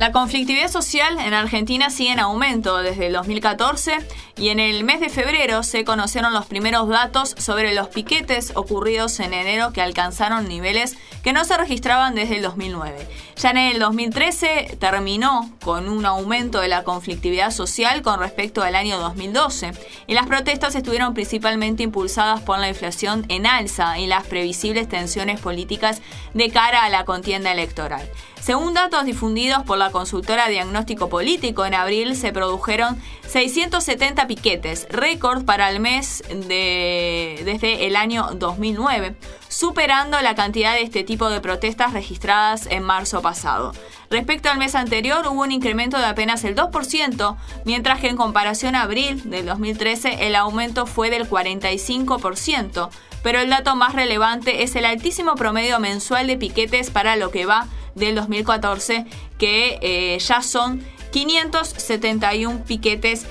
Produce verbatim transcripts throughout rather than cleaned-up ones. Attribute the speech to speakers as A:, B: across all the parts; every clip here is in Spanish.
A: La conflictividad social en Argentina sigue en aumento desde el dos mil catorce y en el mes de febrero se conocieron los primeros datos sobre los piquetes ocurridos en enero que alcanzaron niveles que no se registraban desde el dos mil nueve. Ya en el dos mil trece terminó con un aumento de la conflictividad social con respecto al año dos mil doce y las protestas estuvieron principalmente impulsadas por la inflación en alza y las previsibles tensiones políticas de cara a la contienda electoral. Según datos difundidos por la consultora Diagnóstico Político, en abril se produjeron seiscientos setenta piquetes, récord para el mes de, desde el año dos mil nueve, superando la cantidad de este tipo de protestas registradas en marzo pasado. Respecto al mes anterior, hubo un incremento de apenas el dos por ciento, mientras que en comparación a abril del dos mil trece el aumento fue del cuarenta y cinco por ciento, pero el dato más relevante es el altísimo promedio mensual de piquetes para lo que va del dos mil catorce, que eh, ya son quinientos setenta y uno piquetes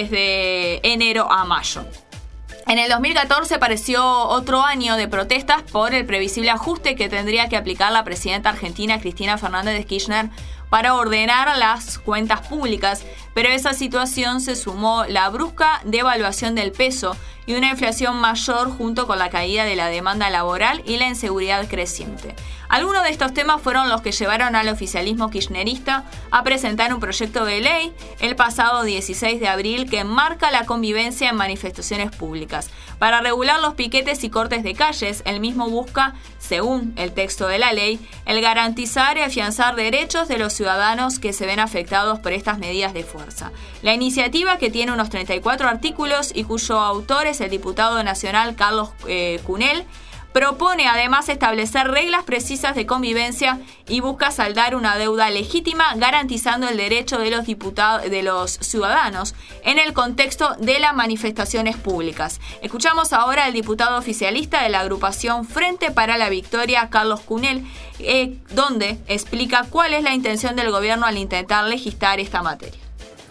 A: desde enero a mayo. En el dos mil catorce pareció otro año de protestas por el previsible ajuste que tendría que aplicar la presidenta argentina Cristina Fernández de Kirchner para ordenar las cuentas públicas, pero a esa situación se sumó la brusca devaluación del peso y una inflación mayor junto con la caída de la demanda laboral y la inseguridad creciente. Algunos de estos temas fueron los que llevaron al oficialismo kirchnerista a presentar un proyecto de ley el pasado dieciséis de abril que enmarca la convivencia en manifestaciones públicas. Para regular los piquetes y cortes de calles, el mismo busca, según el texto de la ley, el garantizar y afianzar derechos de los ciudadanos que se ven afectados por estas medidas de fuerza. La iniciativa, que tiene unos treinta y cuatro artículos y cuyo autor es el diputado nacional Carlos eh, Cunel, propone además establecer reglas precisas de convivencia y busca saldar una deuda legítima garantizando el derecho de los diputados, de los ciudadanos en el contexto de las manifestaciones públicas. Escuchamos ahora al diputado oficialista de la agrupación Frente para la Victoria, Carlos Cunel, eh, donde explica cuál es la intención del gobierno al intentar legislar esta materia.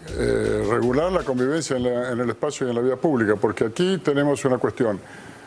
B: Eh, regular la convivencia en, la, en el espacio y en la vía pública, porque aquí tenemos una cuestión.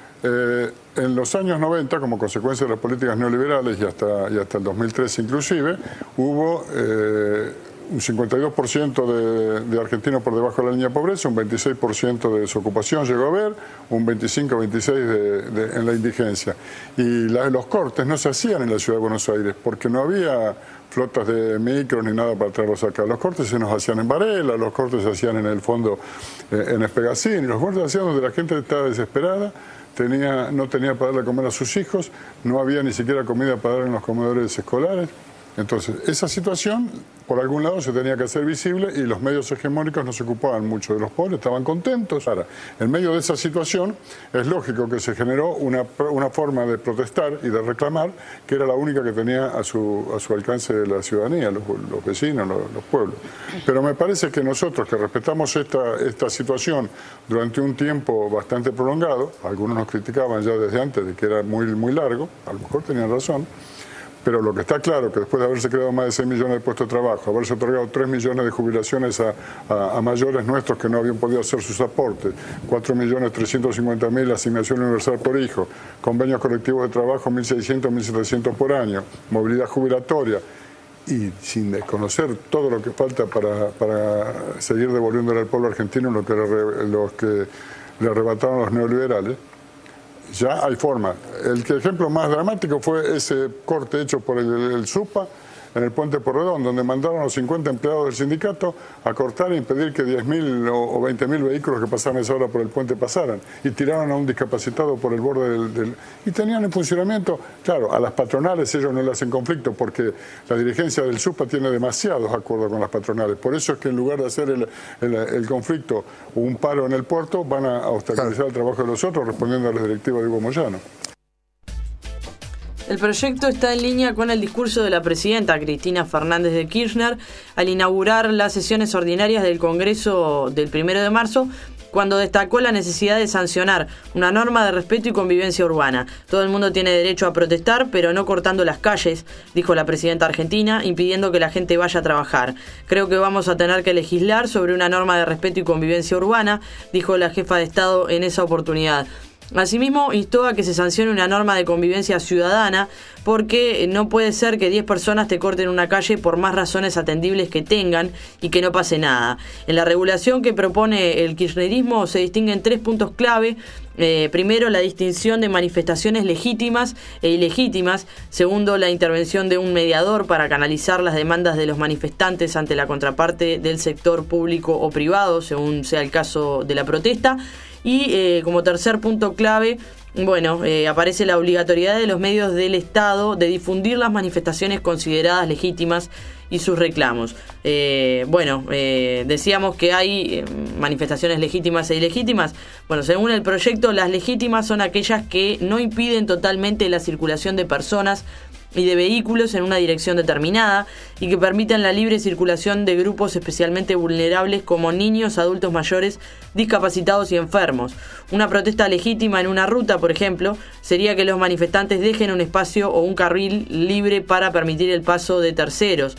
B: Eh, en los años noventa, como consecuencia de las políticas neoliberales y hasta, y hasta el dos mil trece inclusive, hubo eh, un cincuenta y dos por ciento de, de argentinos por debajo de la línea de pobreza, un veintiséis por ciento de desocupación llegó a haber, un veinticinco a veintiséis por ciento de, de, en la indigencia. Y la, los cortes no se hacían en la ciudad de Buenos Aires porque no había flotas de micros ni nada para traerlos acá. Los cortes se nos hacían en Varela, los cortes se hacían en el fondo eh, en Espegacín, y los cortes se hacían donde la gente estaba desesperada. Tenía, no tenía para darle a comer a sus hijos, no había ni siquiera comida para dar en los comedores escolares. Entonces, esa situación, por algún lado, se tenía que hacer visible y los medios hegemónicos no se ocupaban mucho de los pobres, estaban contentos. Ahora, en medio de esa situación, es lógico que se generó una, una forma de protestar y de reclamar que era la única que tenía a su, a su alcance la ciudadanía, los, los vecinos, los, los pueblos. Pero me parece que nosotros, que respetamos esta, esta situación durante un tiempo bastante prolongado, algunos nos criticaban ya desde antes de que era muy, muy largo, a lo mejor tenían razón, pero lo que está claro es que después de haberse creado más de seis millones de puestos de trabajo, haberse otorgado tres millones de jubilaciones a, a, a mayores nuestros que no habían podido hacer sus aportes, cuatro millones trescientos cincuenta mil asignación universal por hijo, convenios colectivos de trabajo mil seiscientos, mil setecientos por año, movilidad jubilatoria, y sin desconocer todo lo que falta para, para seguir devolviéndole al pueblo argentino lo que le, los que le arrebataron los neoliberales. Ya hay forma. El que ejemplo más dramático fue ese corte hecho por el, el SUPA en el puente Porredón, donde mandaron a los cincuenta empleados del sindicato a cortar e impedir que diez mil o veinte mil vehículos que pasaban esa hora por el puente pasaran, y tiraron a un discapacitado por el borde del, del... y tenían en funcionamiento, claro, a las patronales ellos no le hacen conflicto porque la dirigencia del SUPA tiene demasiados acuerdos con las patronales, por eso es que en lugar de hacer el, el, el conflicto o un paro en el puerto, van a obstaculizar el trabajo de los otros respondiendo a las directivas de Hugo Moyano.
C: El proyecto está en línea con el discurso de la presidenta Cristina Fernández de Kirchner al inaugurar las sesiones ordinarias del Congreso del primero de marzo, cuando destacó la necesidad de sancionar una norma de respeto y convivencia urbana. Todo el mundo tiene derecho a protestar, pero no cortando las calles, dijo la presidenta argentina, impidiendo que la gente vaya a trabajar. Creo que vamos a tener que legislar sobre una norma de respeto y convivencia urbana, dijo la jefa de Estado en esa oportunidad. Asimismo, instó a que se sancione una norma de convivencia ciudadana porque no puede ser que diez personas te corten una calle por más razones atendibles que tengan y que no pase nada. En la regulación que propone el kirchnerismo se distinguen tres puntos clave. Eh, primero, la distinción de manifestaciones legítimas e ilegítimas. Segundo, la intervención de un mediador para canalizar las demandas de los manifestantes ante la contraparte del sector público o privado, según sea el caso de la protesta. Y eh, como tercer punto clave, bueno, eh, aparece la obligatoriedad de los medios del Estado de difundir las manifestaciones consideradas legítimas y sus reclamos. Eh, bueno, eh, decíamos que hay eh, manifestaciones legítimas e ilegítimas. Bueno, según el proyecto, las legítimas son aquellas que no impiden totalmente la circulación de personas y de vehículos en una dirección determinada y que permitan la libre circulación de grupos especialmente vulnerables como niños, adultos mayores, discapacitados y enfermos. Una protesta legítima en una ruta, por ejemplo, sería que los manifestantes dejen un espacio o un carril libre para permitir el paso de terceros.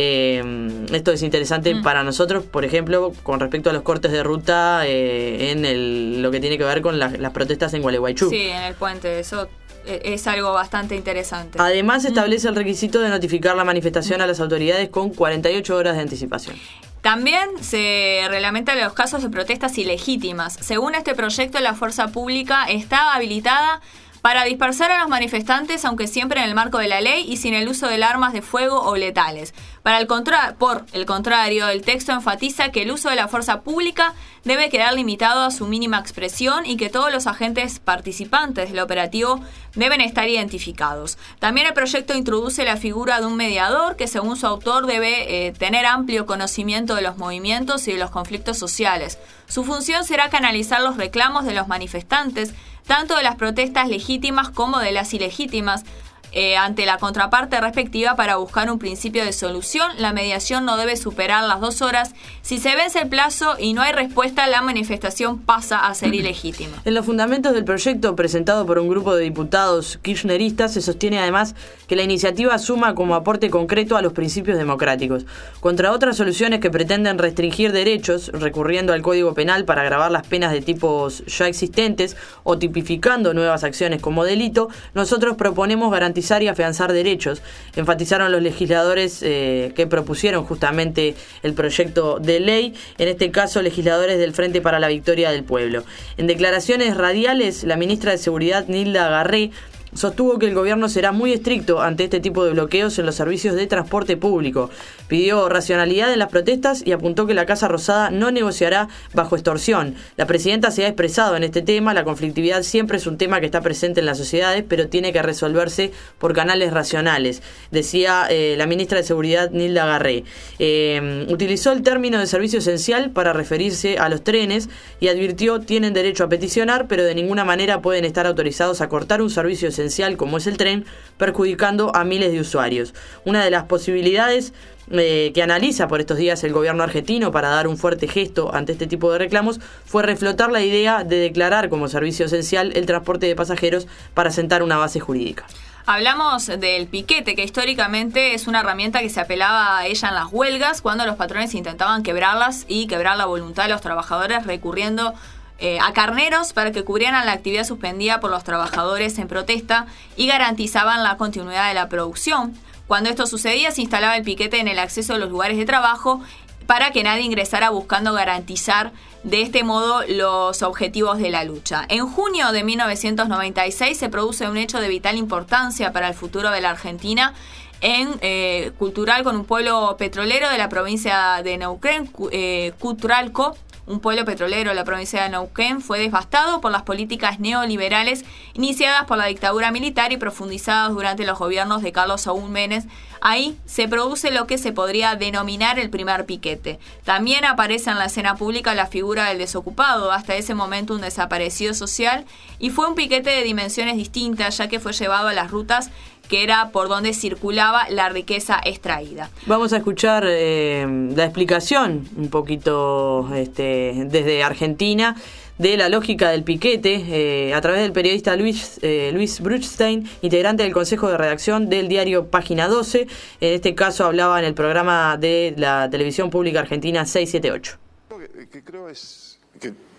C: Eh, esto es interesante mm. para nosotros, por ejemplo, con respecto a los cortes de ruta eh, en el, lo que tiene que ver con la, las protestas en Gualeguaychú.
A: Sí, en el puente, eso es algo bastante interesante.
C: Además, establece el requisito de notificar la manifestación a las autoridades con cuarenta y ocho horas de anticipación.
A: También se reglamentan los casos de protestas ilegítimas. Según este proyecto, la fuerza pública está habilitada para dispersar a los manifestantes, aunque siempre en el marco de la ley y sin el uso de armas de fuego o letales. Para el contra- por el contrario, el texto enfatiza que el uso de la fuerza pública debe quedar limitado a su mínima expresión y que todos los agentes participantes del operativo deben estar identificados. También el proyecto introduce la figura de un mediador que, según su autor, debe eh, tener amplio conocimiento de los movimientos y de los conflictos sociales. Su función será canalizar los reclamos de los manifestantes, tanto de las protestas legítimas como de las ilegítimas, eh, ante la contraparte respectiva para buscar un principio de solución. La mediación no debe superar las dos horas. Si se vence el plazo y no hay respuesta, la manifestación pasa a ser ilegítima.
C: En los fundamentos del proyecto presentado por un grupo de diputados kirchneristas se sostiene además que la iniciativa suma como aporte concreto a los principios democráticos. Contra otras soluciones que pretenden restringir derechos, recurriendo al Código Penal para agravar las penas de tipos ya existentes o tipificando nuevas acciones como delito, nosotros proponemos garantizar y afianzar derechos. Enfatizaron los legisladores eh, que propusieron justamente el proyecto de ley, en este caso legisladores del Frente para la Victoria del Pueblo. En declaraciones radiales, la ministra de Seguridad, Nilda Garré, sostuvo que el gobierno será muy estricto ante este tipo de bloqueos en los servicios de transporte público. Pidió racionalidad en las protestas y apuntó que la Casa Rosada no negociará bajo extorsión. La presidenta se ha expresado en este tema. La conflictividad siempre es un tema que está presente en las sociedades, pero tiene que resolverse por canales racionales, decía eh, la ministra de Seguridad, Nilda Garré. Eh, utilizó el término de servicio esencial para referirse a los trenes y advirtió: tienen derecho a peticionar, pero de ninguna manera pueden estar autorizados a cortar un servicio esencial como es el tren, perjudicando a miles de usuarios. Una de las posibilidades eh, que analiza por estos días el gobierno argentino para dar un fuerte gesto ante este tipo de reclamos fue reflotar la idea de declarar como servicio esencial el transporte de pasajeros para sentar una base jurídica.
A: Hablamos del piquete, que históricamente es una herramienta que se apelaba a ella en las huelgas, cuando los patrones intentaban quebrarlas y quebrar la voluntad de los trabajadores recurriendo Eh, a carneros para que cubrieran la actividad suspendida por los trabajadores en protesta y garantizaban la continuidad de la producción. Cuando esto sucedía, se instalaba el piquete en el acceso a los lugares de trabajo para que nadie ingresara buscando garantizar de este modo los objetivos de la lucha. En junio de mil novecientos noventa y seis se produce un hecho de vital importancia para el futuro de la Argentina en eh, Cultural, con un pueblo petrolero de la provincia de Neuquén, eh, Cutralco. Un pueblo petrolero de la provincia de Neuquén fue devastado por las políticas neoliberales iniciadas por la dictadura militar y profundizadas durante los gobiernos de Carlos Saúl Menem. Ahí se produce lo que se podría denominar el primer piquete. También aparece en la escena pública la figura del desocupado, hasta ese momento un desaparecido social, y fue un piquete de dimensiones distintas, ya que fue llevado a las rutas que era por donde circulaba la riqueza extraída.
C: Vamos a escuchar eh, la explicación un poquito este, desde Argentina de la lógica del piquete eh, a través del periodista Luis, eh, Luis Bruchstein, integrante del Consejo de Redacción del diario Página doce. En este caso hablaba en el programa de la televisión pública argentina seiscientos setenta y ocho.
D: Lo que, que creo es que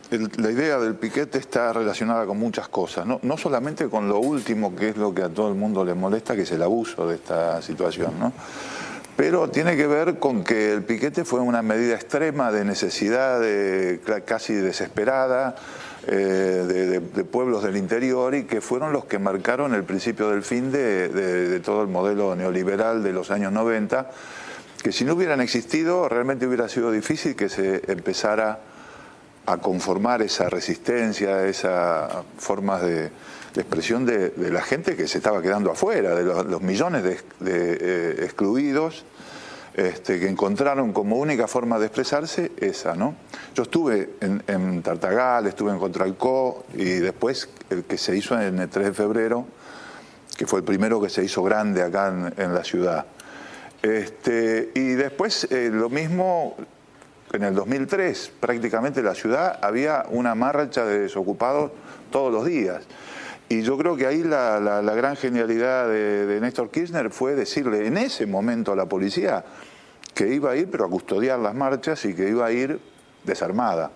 D: el, la idea del piquete está relacionada con muchas cosas, ¿no? No solamente con lo último, que es lo que a todo el mundo le molesta, que es el abuso de esta situación, ¿no? Pero tiene que ver con que el piquete fue una medida extrema de necesidad, de, casi desesperada, eh, de, de, de pueblos del interior, y que fueron los que marcaron el principio del fin de, de, de todo el modelo neoliberal de los años noventa, que si no hubieran existido realmente hubiera sido difícil que se empezara a conformar esa resistencia, esas formas de, de expresión de, de la gente que se estaba quedando afuera, de los, los millones de, de eh, excluidos, este, que encontraron como única forma de expresarse esa, ¿no? Yo estuve en, en Tartagal, estuve en Contralcó, y después el que se hizo en el tres de febrero, que fue el primero que se hizo grande acá en, en la ciudad. Este, y después eh, lo mismo. En el dos mil tres, prácticamente en la ciudad había una marcha de desocupados todos los días. Y yo creo que ahí la, la, la gran genialidad de, de Néstor Kirchner fue decirle en ese momento a la policía que iba a ir, pero a custodiar las marchas, y que iba a ir desarmada.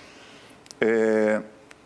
D: Eh,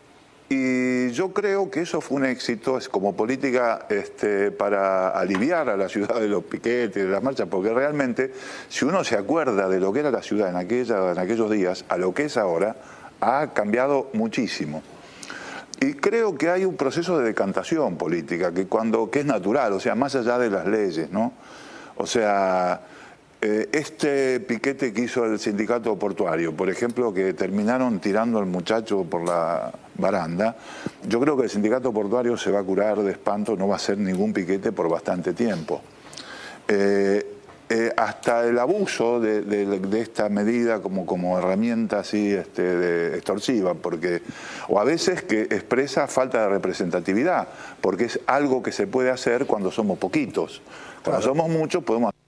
D: y yo creo que eso fue un éxito es como política este, para aliviar a la ciudad de los piquetes, de las marchas, porque realmente, si uno se acuerda de lo que era la ciudad en, aquella, en aquellos días, a lo que es ahora, ha cambiado muchísimo. Y creo que hay un proceso de decantación política, que, cuando, que es natural, o sea, más allá de las leyes, ¿no? O sea, eh, este piquete que hizo el sindicato portuario, por ejemplo, que terminaron tirando al muchacho por la baranda, yo creo que el sindicato portuario se va a curar de espanto, no va a hacer ningún piquete por bastante tiempo. Eh, eh, hasta el abuso de, de, de esta medida como, como herramienta así este, de, extorsiva, porque, o a veces que expresa falta de representatividad, porque es algo que se puede hacer cuando somos poquitos. Cuando claro. somos muchos podemos hacer.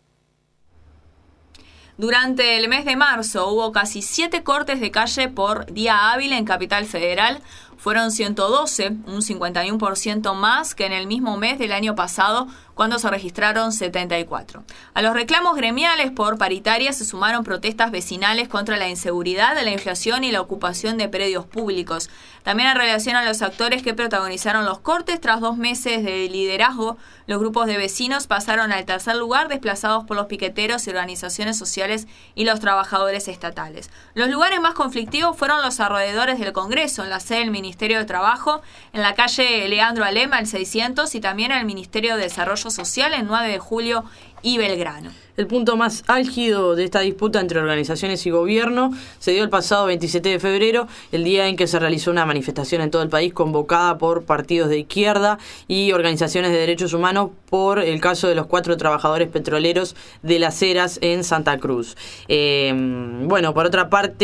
A: Durante el mes de marzo hubo casi siete cortes de calle por día hábil en Capital Federal. Fueron ciento doce, un cincuenta y uno por ciento más que en el mismo mes del año pasado, cuando se registraron setenta y cuatro. A los reclamos gremiales por paritaria se sumaron protestas vecinales contra la inseguridad, la inflación y la ocupación de predios públicos. También en relación a los actores que protagonizaron los cortes, tras dos meses de liderazgo, los grupos de vecinos pasaron al tercer lugar, desplazados por los piqueteros y organizaciones sociales y los trabajadores estatales. Los lugares más conflictivos fueron los alrededores del Congreso, en la sede del Ministerio de Trabajo, en la calle Leandro Alema, el seiscientos, y también en el Ministerio de Desarrollo Social, en nueve de julio y Belgrano.
C: El punto más álgido de esta disputa entre organizaciones y gobierno se dio el pasado veintisiete de febrero, el día en que se realizó una manifestación en todo el país convocada por partidos de izquierda y organizaciones de derechos humanos por el caso de los cuatro trabajadores petroleros de Las Heras en Santa Cruz. Eh, bueno, por otra parte,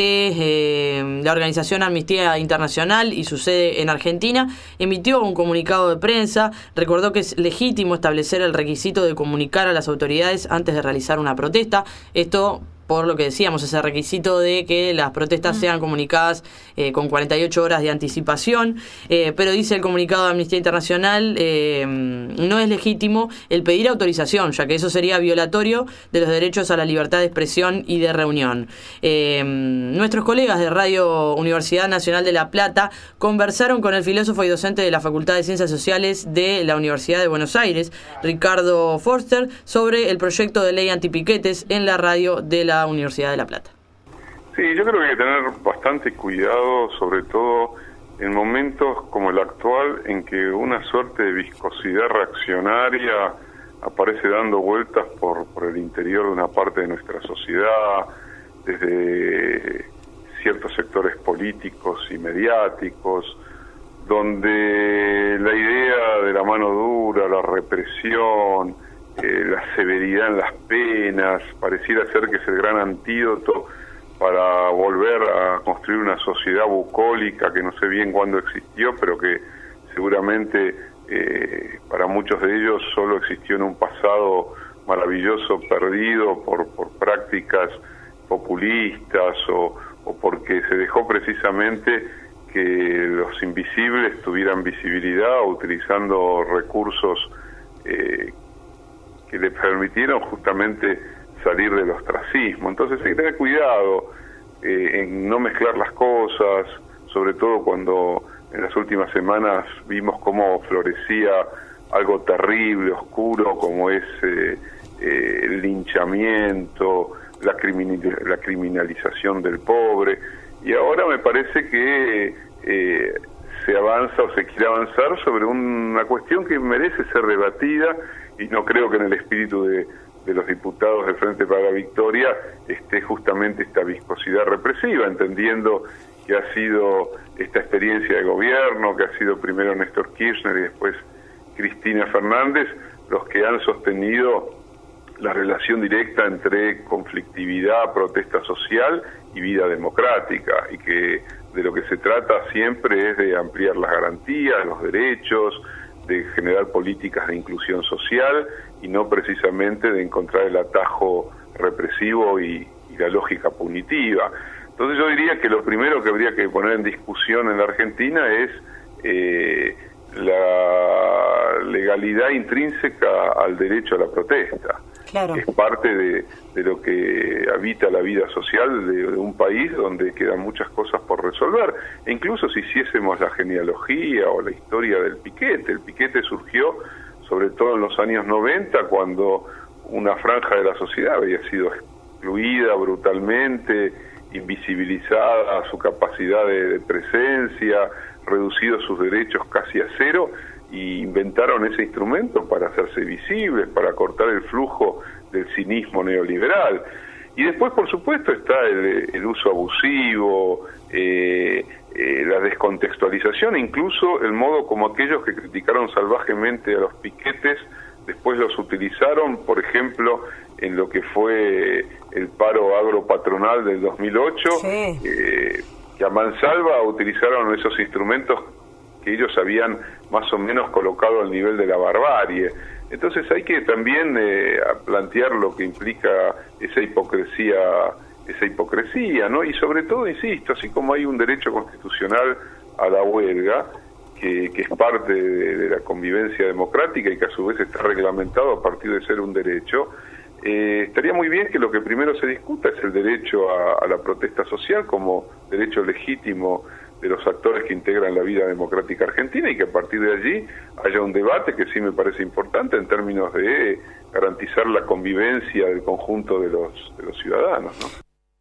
C: eh, la organización Amnistía Internacional y su sede en Argentina emitió un comunicado de prensa, recordó que es legítimo establecer el requisito de comunicar a las autoridades antes de realizar una protesta. Esto por lo que decíamos, ese requisito de que las protestas mm. sean comunicadas eh, con cuarenta y ocho horas de anticipación, eh, pero dice el comunicado de Amnistía Internacional, eh, no es legítimo el pedir autorización, ya que eso sería violatorio de los derechos a la libertad de expresión y de reunión. Eh, nuestros colegas de Radio Universidad Nacional de La Plata conversaron con el filósofo y docente de la Facultad de Ciencias Sociales de la Universidad de Buenos Aires, Ricardo Forster, sobre el proyecto de ley antipiquetes en la radio de la Universidad de La Plata.
E: Sí, yo creo que hay que tener bastante cuidado, sobre todo en momentos como el actual, en que una suerte de viscosidad reaccionaria aparece dando vueltas por, por el interior de una parte de nuestra sociedad, desde ciertos sectores políticos y mediáticos, donde la idea de la mano dura, la represión, Eh, la severidad en las penas, pareciera ser que es el gran antídoto para volver a construir una sociedad bucólica que no sé bien cuándo existió, pero que seguramente eh, para muchos de ellos solo existió en un pasado maravilloso perdido por, por prácticas populistas o, o porque se dejó precisamente que los invisibles tuvieran visibilidad utilizando recursos eh, que le permitieron justamente salir del ostracismo. Entonces hay que tener cuidado eh, en no mezclar las cosas, sobre todo cuando en las últimas semanas vimos cómo florecía algo terrible, oscuro, como es eh, eh, el linchamiento, la, criminal, la criminalización del pobre, y ahora me parece que eh, se avanza o se quiere avanzar sobre una cuestión que merece ser debatida, y no creo que en el espíritu de, de los diputados del Frente para la Victoria esté justamente esta viscosidad represiva, entendiendo que ha sido esta experiencia de gobierno, que ha sido primero Néstor Kirchner y después Cristina Fernández, los que han sostenido la relación directa entre conflictividad, protesta social y vida democrática, y que de lo que se trata siempre es de ampliar las garantías, los derechos, de generar políticas de inclusión social y no precisamente de encontrar el atajo represivo y, y la lógica punitiva. Entonces yo diría que lo primero que habría que poner en discusión en la Argentina es eh, la legalidad intrínseca al derecho a la protesta. Claro. Es parte de, de lo que habita la vida social de, de un país donde quedan muchas cosas por resolver. E incluso si hiciésemos la genealogía o la historia del piquete, el piquete surgió sobre todo en los años noventa, cuando una franja de la sociedad había sido excluida brutalmente, invisibilizada a su capacidad de, de presencia, reducido sus derechos casi a cero, y inventaron ese instrumento para hacerse visibles, para cortar el flujo del cinismo neoliberal. Y después, por supuesto, está el, el uso abusivo, eh, eh, la descontextualización, incluso el modo como aquellos que criticaron salvajemente a los piquetes después los utilizaron, por ejemplo, en lo que fue el paro agropatronal del dos mil ocho, sí. eh, que a mansalva utilizaron esos instrumentos que ellos habían más o menos colocado al nivel de la barbarie. Entonces hay que también eh, plantear lo que implica esa hipocresía, esa hipocresía, ¿no? Y sobre todo, insisto, así como hay un derecho constitucional a la huelga, que, que es parte de, de la convivencia democrática y que a su vez está reglamentado a partir de ser un derecho, eh, estaría muy bien que lo que primero se discuta es el derecho a, a la protesta social como derecho legítimo de los actores que integran la vida democrática argentina, y que a partir de allí haya un debate que sí me parece importante en términos de garantizar la convivencia del conjunto de los, de los ciudadanos, ¿no?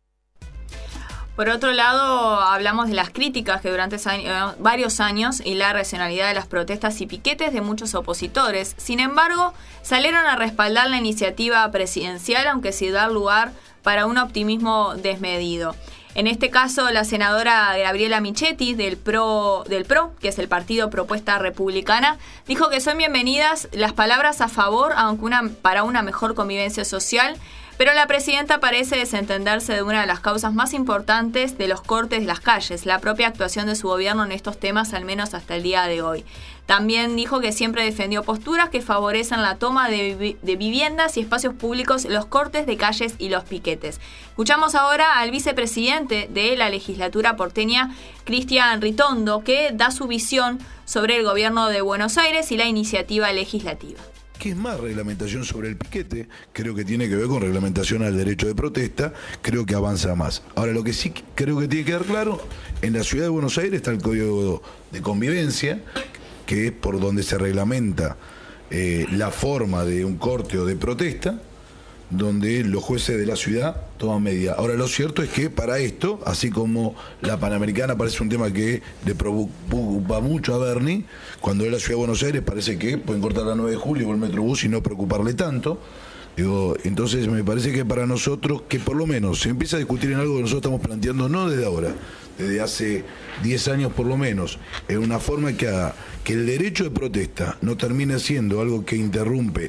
A: Por otro lado, hablamos de las críticas que durante años, varios años y la racionalidad de las protestas y piquetes de muchos opositores. Sin embargo, salieron a respaldar la iniciativa presidencial, aunque sin dar lugar para un optimismo desmedido. En este caso, la senadora Gabriela Michetti del PRO, del PRO, que es el Partido Propuesta Republicana, dijo que son bienvenidas las palabras a favor aunque una, para una mejor convivencia social, pero la presidenta parece desentenderse de una de las causas más importantes de los cortes de las calles, la propia actuación de su gobierno en estos temas, al menos hasta el día de hoy. También dijo que siempre defendió posturas que favorecen la toma de, vi- de viviendas y espacios públicos, los cortes de calles y los piquetes. Escuchamos ahora al vicepresidente de la legislatura porteña, Cristian Ritondo, que da su visión sobre el gobierno de Buenos Aires y la iniciativa legislativa.
F: ¿Qué es más reglamentación sobre el piquete? Creo que tiene que ver con reglamentación al derecho de protesta, creo que avanza más. Ahora, lo que sí creo que tiene que quedar claro, en la ciudad de Buenos Aires está el Código de Convivencia, que es por donde se reglamenta eh, la forma de un corte o de protesta, donde los jueces de la ciudad toman medidas. Ahora, lo cierto es que para esto, así como la Panamericana parece un tema que le preocupa mucho a Bernie, cuando es la ciudad de Buenos Aires parece que pueden cortar la nueve de julio o el Metrobús y no preocuparle tanto. Digo, entonces me parece que para nosotros, que por lo menos se empieza a discutir en algo que nosotros estamos planteando no desde ahora, desde hace diez años por lo menos, en una forma que haga que el derecho de protesta no termine siendo algo que interrumpe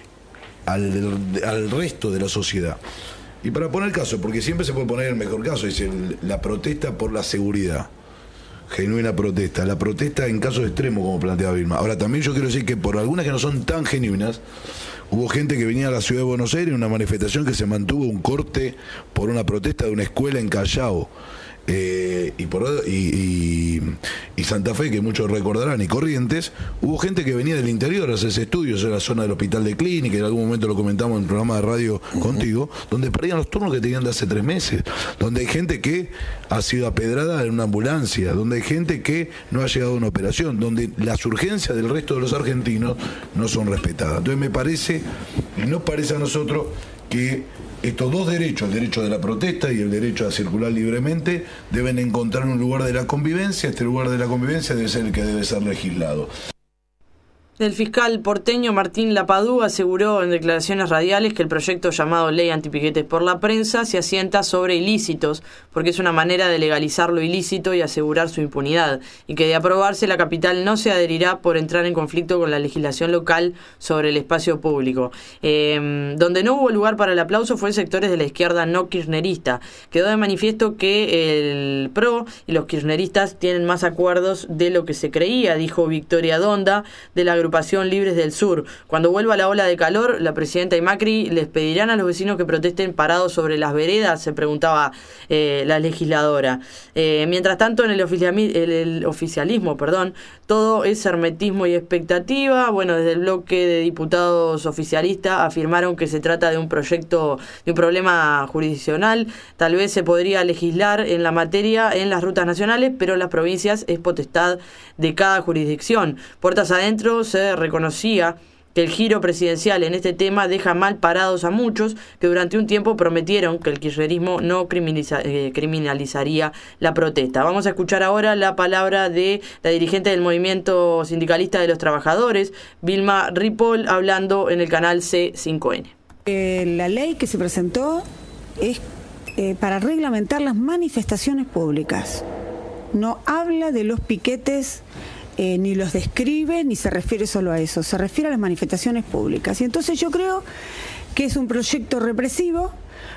F: Al, al resto de la sociedad. Y para poner el caso, porque siempre se puede poner el mejor caso, es el, la protesta por la seguridad, genuina protesta, la protesta en casos extremos, como planteaba Vilma. Ahora, también yo quiero decir que por algunas que no son tan genuinas, hubo gente que venía a la ciudad de Buenos Aires en una manifestación que se mantuvo un corte por una protesta de una escuela en Callao, eh, y, por, y, y, y Santa Fe, que muchos recordarán, y Corrientes, hubo gente que venía del interior a hacer estudios en la zona del Hospital de Clínica, en algún momento lo comentamos en el programa de radio contigo, donde perdían los turnos que tenían de hace tres meses, donde hay gente que ha sido apedrada en una ambulancia, donde hay gente que no ha llegado a una operación, donde las urgencias del resto de los argentinos no son respetadas. Entonces me parece, y nos parece a nosotros, que estos dos derechos, el derecho de la protesta y el derecho a circular libremente, deben encontrar un lugar de la convivencia. Este lugar de la convivencia debe ser el que debe ser legislado.
C: El fiscal porteño Martín Lapadú aseguró en declaraciones radiales que el proyecto llamado Ley Antipiquetes por la Prensa se asienta sobre ilícitos, porque es una manera de legalizar lo ilícito y asegurar su impunidad, y que de aprobarse la capital no se adherirá por entrar en conflicto con la legislación local sobre el espacio público. Eh, donde no hubo lugar para el aplauso fue en sectores de la izquierda no kirchnerista. Quedó de manifiesto que el P R O y los kirchneristas tienen más acuerdos de lo que se creía, dijo Victoria Donda, de la agrupación Libres del Sur. Cuando vuelva la ola de calor, la presidenta y Macri les pedirán a los vecinos que protesten parados sobre las veredas, se preguntaba eh, la legisladora. Eh, mientras tanto, en el, oficiali- el, el oficialismo, perdón, todo es hermetismo y expectativa. Bueno, desde el bloque de diputados oficialistas afirmaron que se trata de un proyecto, de un problema jurisdiccional. Tal vez se podría legislar en la materia en las rutas nacionales, pero las provincias es potestad de cada jurisdicción. Puertas adentro se reconocía que el giro presidencial en este tema deja mal parados a muchos que durante un tiempo prometieron que el kirchnerismo no criminaliza, eh, criminalizaría la protesta. Vamos a escuchar ahora la palabra de la dirigente del movimiento sindicalista de los trabajadores, Vilma Ripoll, hablando en el canal C cinco N.
G: Eh, la ley que se presentó es eh, para reglamentar las manifestaciones públicas. No habla de los piquetes, Eh, ni los describe, ni se refiere solo a eso, se refiere a las manifestaciones públicas. Y entonces yo creo que es un proyecto represivo,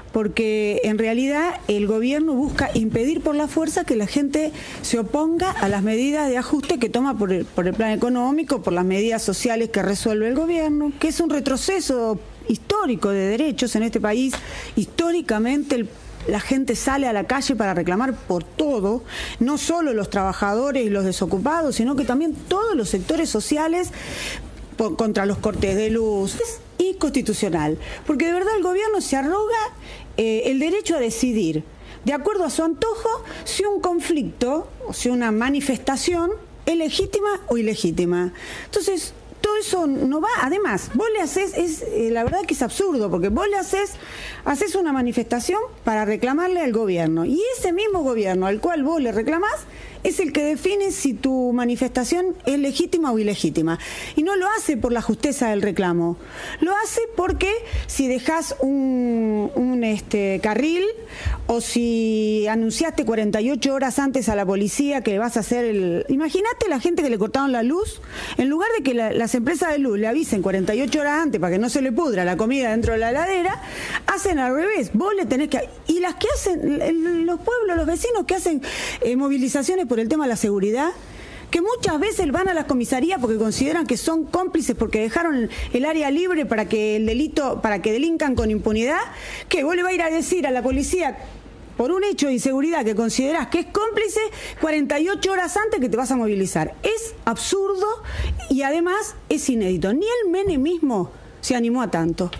G: porque en realidad el gobierno busca impedir por la fuerza que la gente se oponga a las medidas de ajuste que toma por el, por el plan económico, por las medidas sociales que resuelve el gobierno, que es un retroceso histórico de derechos en este país. Históricamente el La gente sale a la calle para reclamar por todo, no solo los trabajadores y los desocupados, sino que también todos los sectores sociales por, contra los cortes de luz. Es inconstitucional, porque de verdad el gobierno se arroga eh, el derecho a decidir, de acuerdo a su antojo, si un conflicto o si una manifestación es legítima o ilegítima. Entonces, todo eso no va. Además, vos le haces, es, eh, la verdad que es absurdo, porque vos le haces, haces una manifestación para reclamarle al gobierno, y ese mismo gobierno al cual vos le reclamás es el que define si tu manifestación es legítima o ilegítima. Y no lo hace por la justeza del reclamo, lo hace porque si dejás un, un este, carril, o si anunciaste cuarenta y ocho horas antes a la policía que vas a hacer el... Imagínate la gente que le cortaron la luz, en lugar de que la, las empresas de luz le avisen cuarenta y ocho horas antes para que no se le pudra la comida dentro de la heladera, hacen al revés. Vos le tenés que... Y las que hacen, los pueblos, los vecinos que hacen eh, movilizaciones por el tema de la seguridad, que muchas veces van a las comisarías porque consideran que son cómplices porque dejaron el área libre para que el delito, para que delincan con impunidad, que vos le vas a ir a decir a la policía por un hecho de inseguridad que considerás que es cómplice cuarenta y ocho horas antes que te vas a movilizar. Es absurdo y además es inédito. Ni el menemismo se animó a tanto.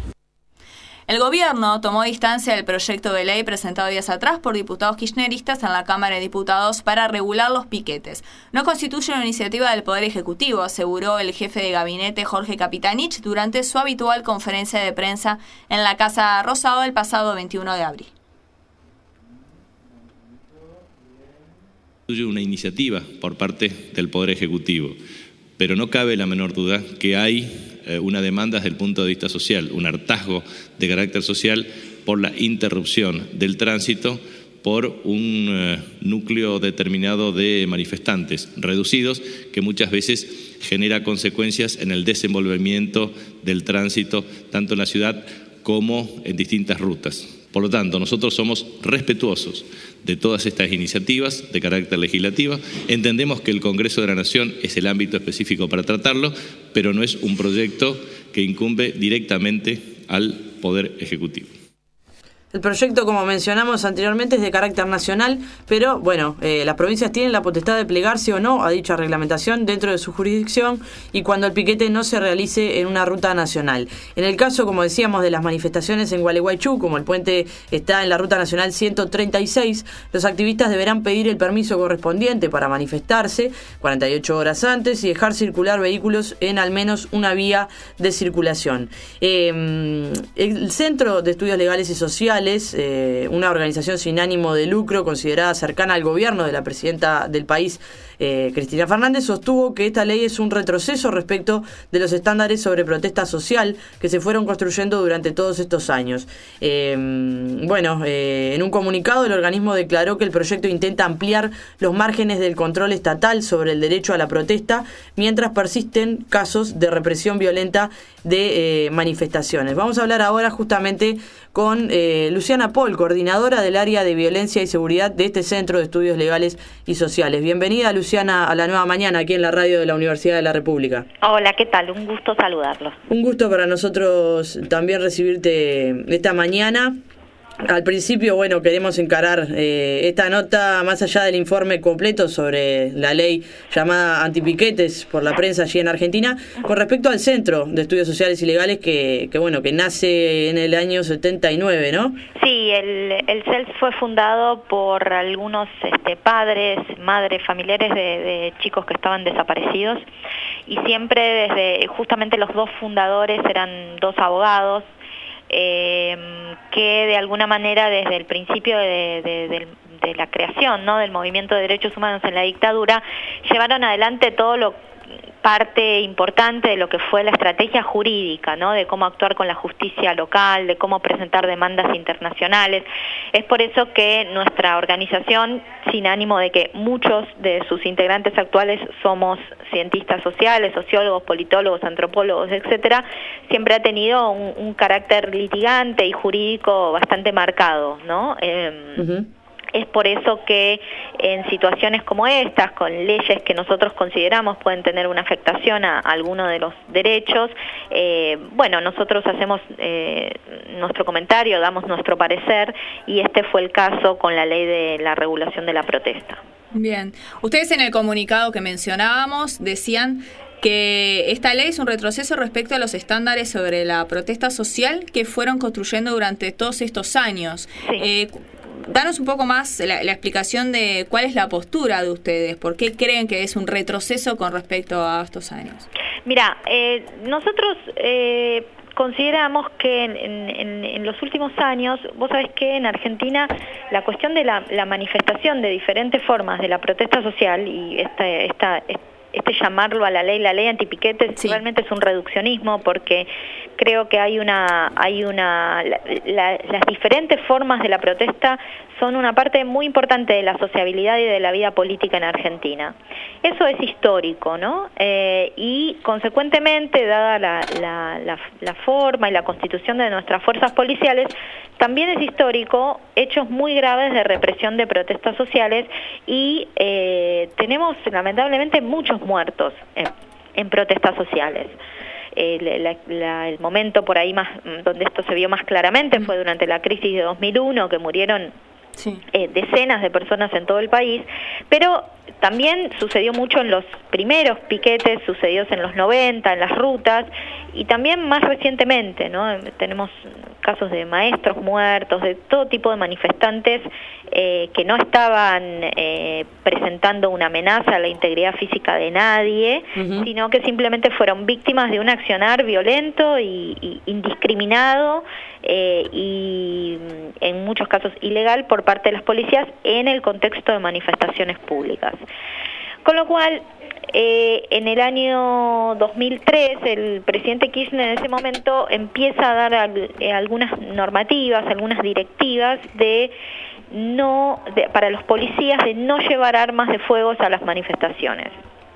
A: El gobierno tomó distancia del proyecto de ley presentado días atrás por diputados kirchneristas en la Cámara de Diputados para regular los piquetes. No constituye una iniciativa del Poder Ejecutivo, aseguró el jefe de gabinete Jorge Capitanich durante su habitual conferencia de prensa en la Casa Rosado el pasado veintiuno de abril.
H: Una iniciativa por parte del Poder Ejecutivo, pero no cabe la menor duda que hay una demanda desde el punto de vista social, un hartazgo de carácter social por la interrupción del tránsito por un uh, núcleo determinado de manifestantes reducidos que muchas veces genera consecuencias en el desenvolvimiento del tránsito tanto en la ciudad como en distintas rutas. Por lo tanto, nosotros somos respetuosos de todas estas iniciativas de carácter legislativo. Entendemos que el Congreso de la Nación es el ámbito específico para tratarlo, pero no es un proyecto que incumbe directamente al Poder Ejecutivo.
C: El proyecto, como mencionamos anteriormente, es de carácter nacional, pero bueno, eh, las provincias tienen la potestad de plegarse o no a dicha reglamentación dentro de su jurisdicción y cuando el piquete no se realice en una ruta nacional. En el caso, como decíamos, de las manifestaciones en Gualeguaychú, como el puente está en la ruta nacional ciento treinta y seis, los activistas deberán pedir el permiso correspondiente para manifestarse cuarenta y ocho horas antes y dejar circular vehículos en al menos una vía de circulación. Eh, el Centro de Estudios Legales y Sociales, Eh, una organización sin ánimo de lucro considerada cercana al gobierno de la presidenta del país, eh, Cristina Fernández, sostuvo que esta ley es un retroceso respecto de los estándares sobre protesta social que se fueron construyendo durante todos estos años. Eh, bueno, eh, en un comunicado el organismo declaró que el proyecto intenta ampliar los márgenes del control estatal sobre el derecho a la protesta mientras persisten casos de represión violenta de eh, manifestaciones. Vamos a hablar ahora justamente con eh, Luciana Pol, coordinadora del área de violencia y seguridad de este Centro de Estudios Legales y Sociales. Bienvenida, Luciana, a La Nueva Mañana, aquí en la radio de la Universidad de la República.
I: Hola, ¿qué tal? Un gusto saludarlos.
C: Un gusto para nosotros también recibirte esta mañana. Al principio, bueno, queremos encarar eh, esta nota más allá del informe completo sobre la ley llamada antipiquetes por la prensa allí en Argentina, con respecto al Centro de Estudios Sociales y Legales que, que bueno, que nace en el año setenta y nueve, ¿no?
I: Sí, el, el C E L S fue fundado por algunos este, padres, madres, familiares de, de chicos que estaban desaparecidos y siempre desde, justamente los dos fundadores eran dos abogados, Eh, que de alguna manera desde el principio de, de, de, de la creación, ¿no?, del movimiento de derechos humanos en la dictadura, llevaron adelante todo lo parte importante de lo que fue la estrategia jurídica, ¿no?, de cómo actuar con la justicia local, de cómo presentar demandas internacionales. Es por eso que nuestra organización, sin ánimo de que muchos de sus integrantes actuales somos cientistas sociales, sociólogos, politólogos, antropólogos, etcétera, siempre ha tenido un, un carácter litigante y jurídico bastante marcado, ¿no? Eh, uh-huh. Es por eso que en situaciones como estas, con leyes que nosotros consideramos pueden tener una afectación a, a alguno de los derechos, eh, bueno, nosotros hacemos eh, nuestro comentario, damos nuestro parecer, y este fue el caso con la ley de la regulación de la protesta.
A: Bien. Ustedes en el comunicado que mencionábamos decían que esta ley es un retroceso respecto a los estándares sobre la protesta social que fueron construyendo durante todos estos años.
I: Sí.
A: Eh, Danos un poco más la, la explicación de cuál es la postura de ustedes, por qué creen que es un retroceso con respecto a estos años.
I: Mira, eh, nosotros eh, consideramos que en, en, en los últimos años, vos sabés que en Argentina la cuestión de la, la manifestación de diferentes formas de la protesta social y esta, esta, este llamarlo a la ley, la ley antipiquetes, sí, realmente es un reduccionismo porque creo que hay una, hay una, la, la, las diferentes formas de la protesta son una parte muy importante de la sociabilidad y de la vida política en Argentina. Eso es histórico, ¿no? Eh, y consecuentemente, dada la, la, la, la forma y la constitución de nuestras fuerzas policiales, también es histórico hechos muy graves de represión de protestas sociales y eh, tenemos lamentablemente muchos muertos en, en protestas sociales. El, la, la, el momento por ahí más donde esto se vio más claramente fue durante la crisis de dos mil uno, que murieron sí. eh, decenas de personas en todo el país, pero también sucedió mucho en los primeros piquetes sucedidos en los noventa, en las rutas, y también más recientemente, ¿no? Tenemos casos de maestros muertos, de todo tipo de manifestantes eh, que no estaban eh, presentando una amenaza a la integridad física de nadie, uh-huh. sino que simplemente fueron víctimas de un accionar violento y, y indiscriminado eh, y en muchos casos ilegal por parte de las policías en el contexto de manifestaciones públicas. Con lo cual, eh, en el año dos mil tres, el presidente Kirchner en ese momento empieza a dar al, eh, algunas normativas, algunas directivas de no de, para los policías de no llevar armas de fuego a las manifestaciones.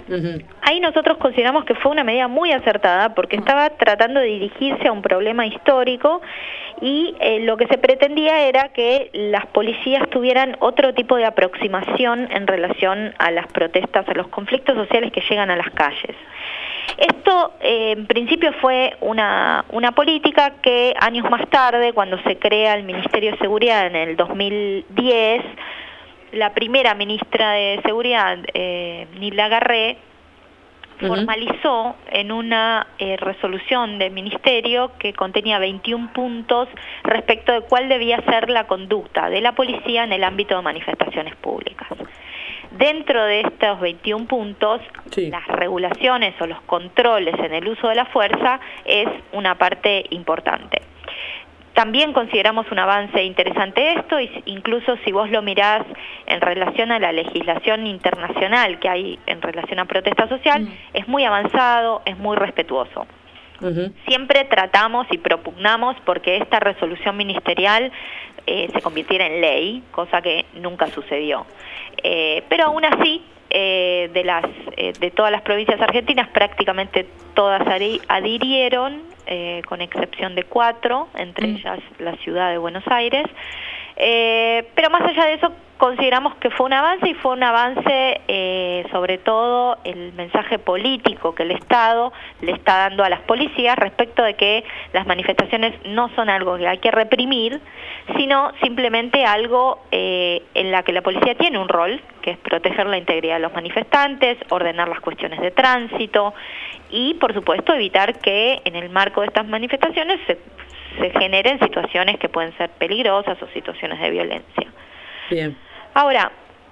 C: Uh-huh.
I: Ahí nosotros consideramos que fue una medida muy acertada porque estaba tratando de dirigirse a un problema histórico y eh, lo que se pretendía era que las policías tuvieran otro tipo de aproximación en relación a las protestas, a los conflictos sociales que llegan a las calles. Esto eh, en principio fue una, una política que años más tarde, cuando se crea el Ministerio de Seguridad en el dos mil diez, la primera ministra de Seguridad, eh, Nilda Garré, uh-huh. formalizó en una eh, resolución del Ministerio que contenía veintiún puntos respecto de cuál debía ser la conducta de la policía en el ámbito de manifestaciones públicas. Dentro de estos veintiún puntos, sí. las regulaciones o los controles en el uso de la fuerza es una parte importante. También consideramos un avance interesante esto, incluso si vos lo mirás en relación a la legislación internacional que hay en relación a protesta social, mm. es muy avanzado, es muy respetuoso. Uh-huh. Siempre tratamos y propugnamos porque esta resolución ministerial eh, se convirtiera en ley, cosa que nunca sucedió. Eh, pero aún así, eh, de, las, eh, de todas las provincias argentinas, prácticamente todas adhirieron, Eh, con excepción de cuatro, entre mm. ellas la ciudad de Buenos Aires, eh, pero más allá de eso consideramos que fue un avance y fue un avance eh, sobre todo el mensaje político que el Estado le está dando a las policías respecto de que las manifestaciones no son algo que hay que reprimir, sino simplemente algo eh, en la que la policía tiene un rol, que es proteger la integridad de los manifestantes, ordenar las cuestiones de tránsito y, por supuesto, evitar que en el marco de estas manifestaciones se, se generen situaciones que pueden ser peligrosas o situaciones de violencia.
C: Bien.
I: Ahora,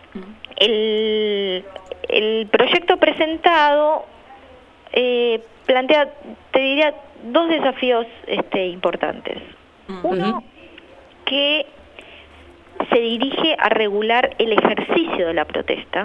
I: el, el proyecto presentado eh, plantea, te diría, dos desafíos este, importantes. Uno, uh-huh. que se dirige a regular el ejercicio de la protesta,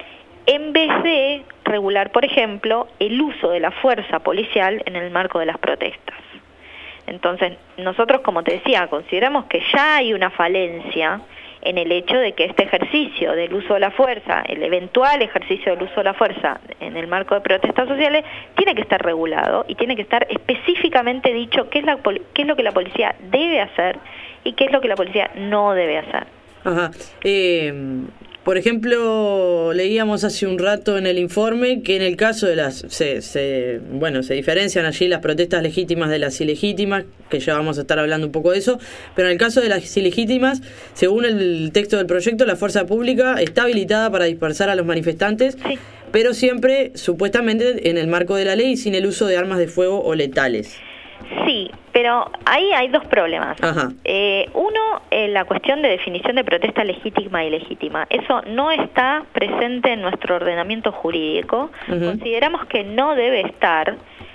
I: en vez de regular, por ejemplo, el uso de la fuerza policial en el marco de las protestas. Entonces, nosotros, como te decía, consideramos que ya hay una falencia en el hecho de que este ejercicio del uso de la fuerza, el eventual ejercicio del uso de la fuerza en el marco de protestas sociales, tiene que estar regulado y tiene que estar específicamente dicho qué es, la, qué es lo que la policía debe hacer y qué es lo que la policía no debe hacer.
C: Ajá. Eh, por ejemplo, leíamos hace un rato en el informe que en el caso de las... Se, se, bueno, se diferencian allí las protestas legítimas de las ilegítimas, que ya vamos a estar hablando un poco de eso, pero en el caso de las ilegítimas, según el texto del proyecto, la fuerza pública está habilitada para dispersar a los manifestantes, sí. pero siempre, supuestamente, en el marco de la ley, sin el uso de armas de fuego o letales.
I: Sí, pero ahí hay dos problemas. Eh, uno, eh, la cuestión de definición de protesta legítima y ilegítima. Eso no está presente en nuestro ordenamiento jurídico. Uh-huh. Consideramos que no debe estar,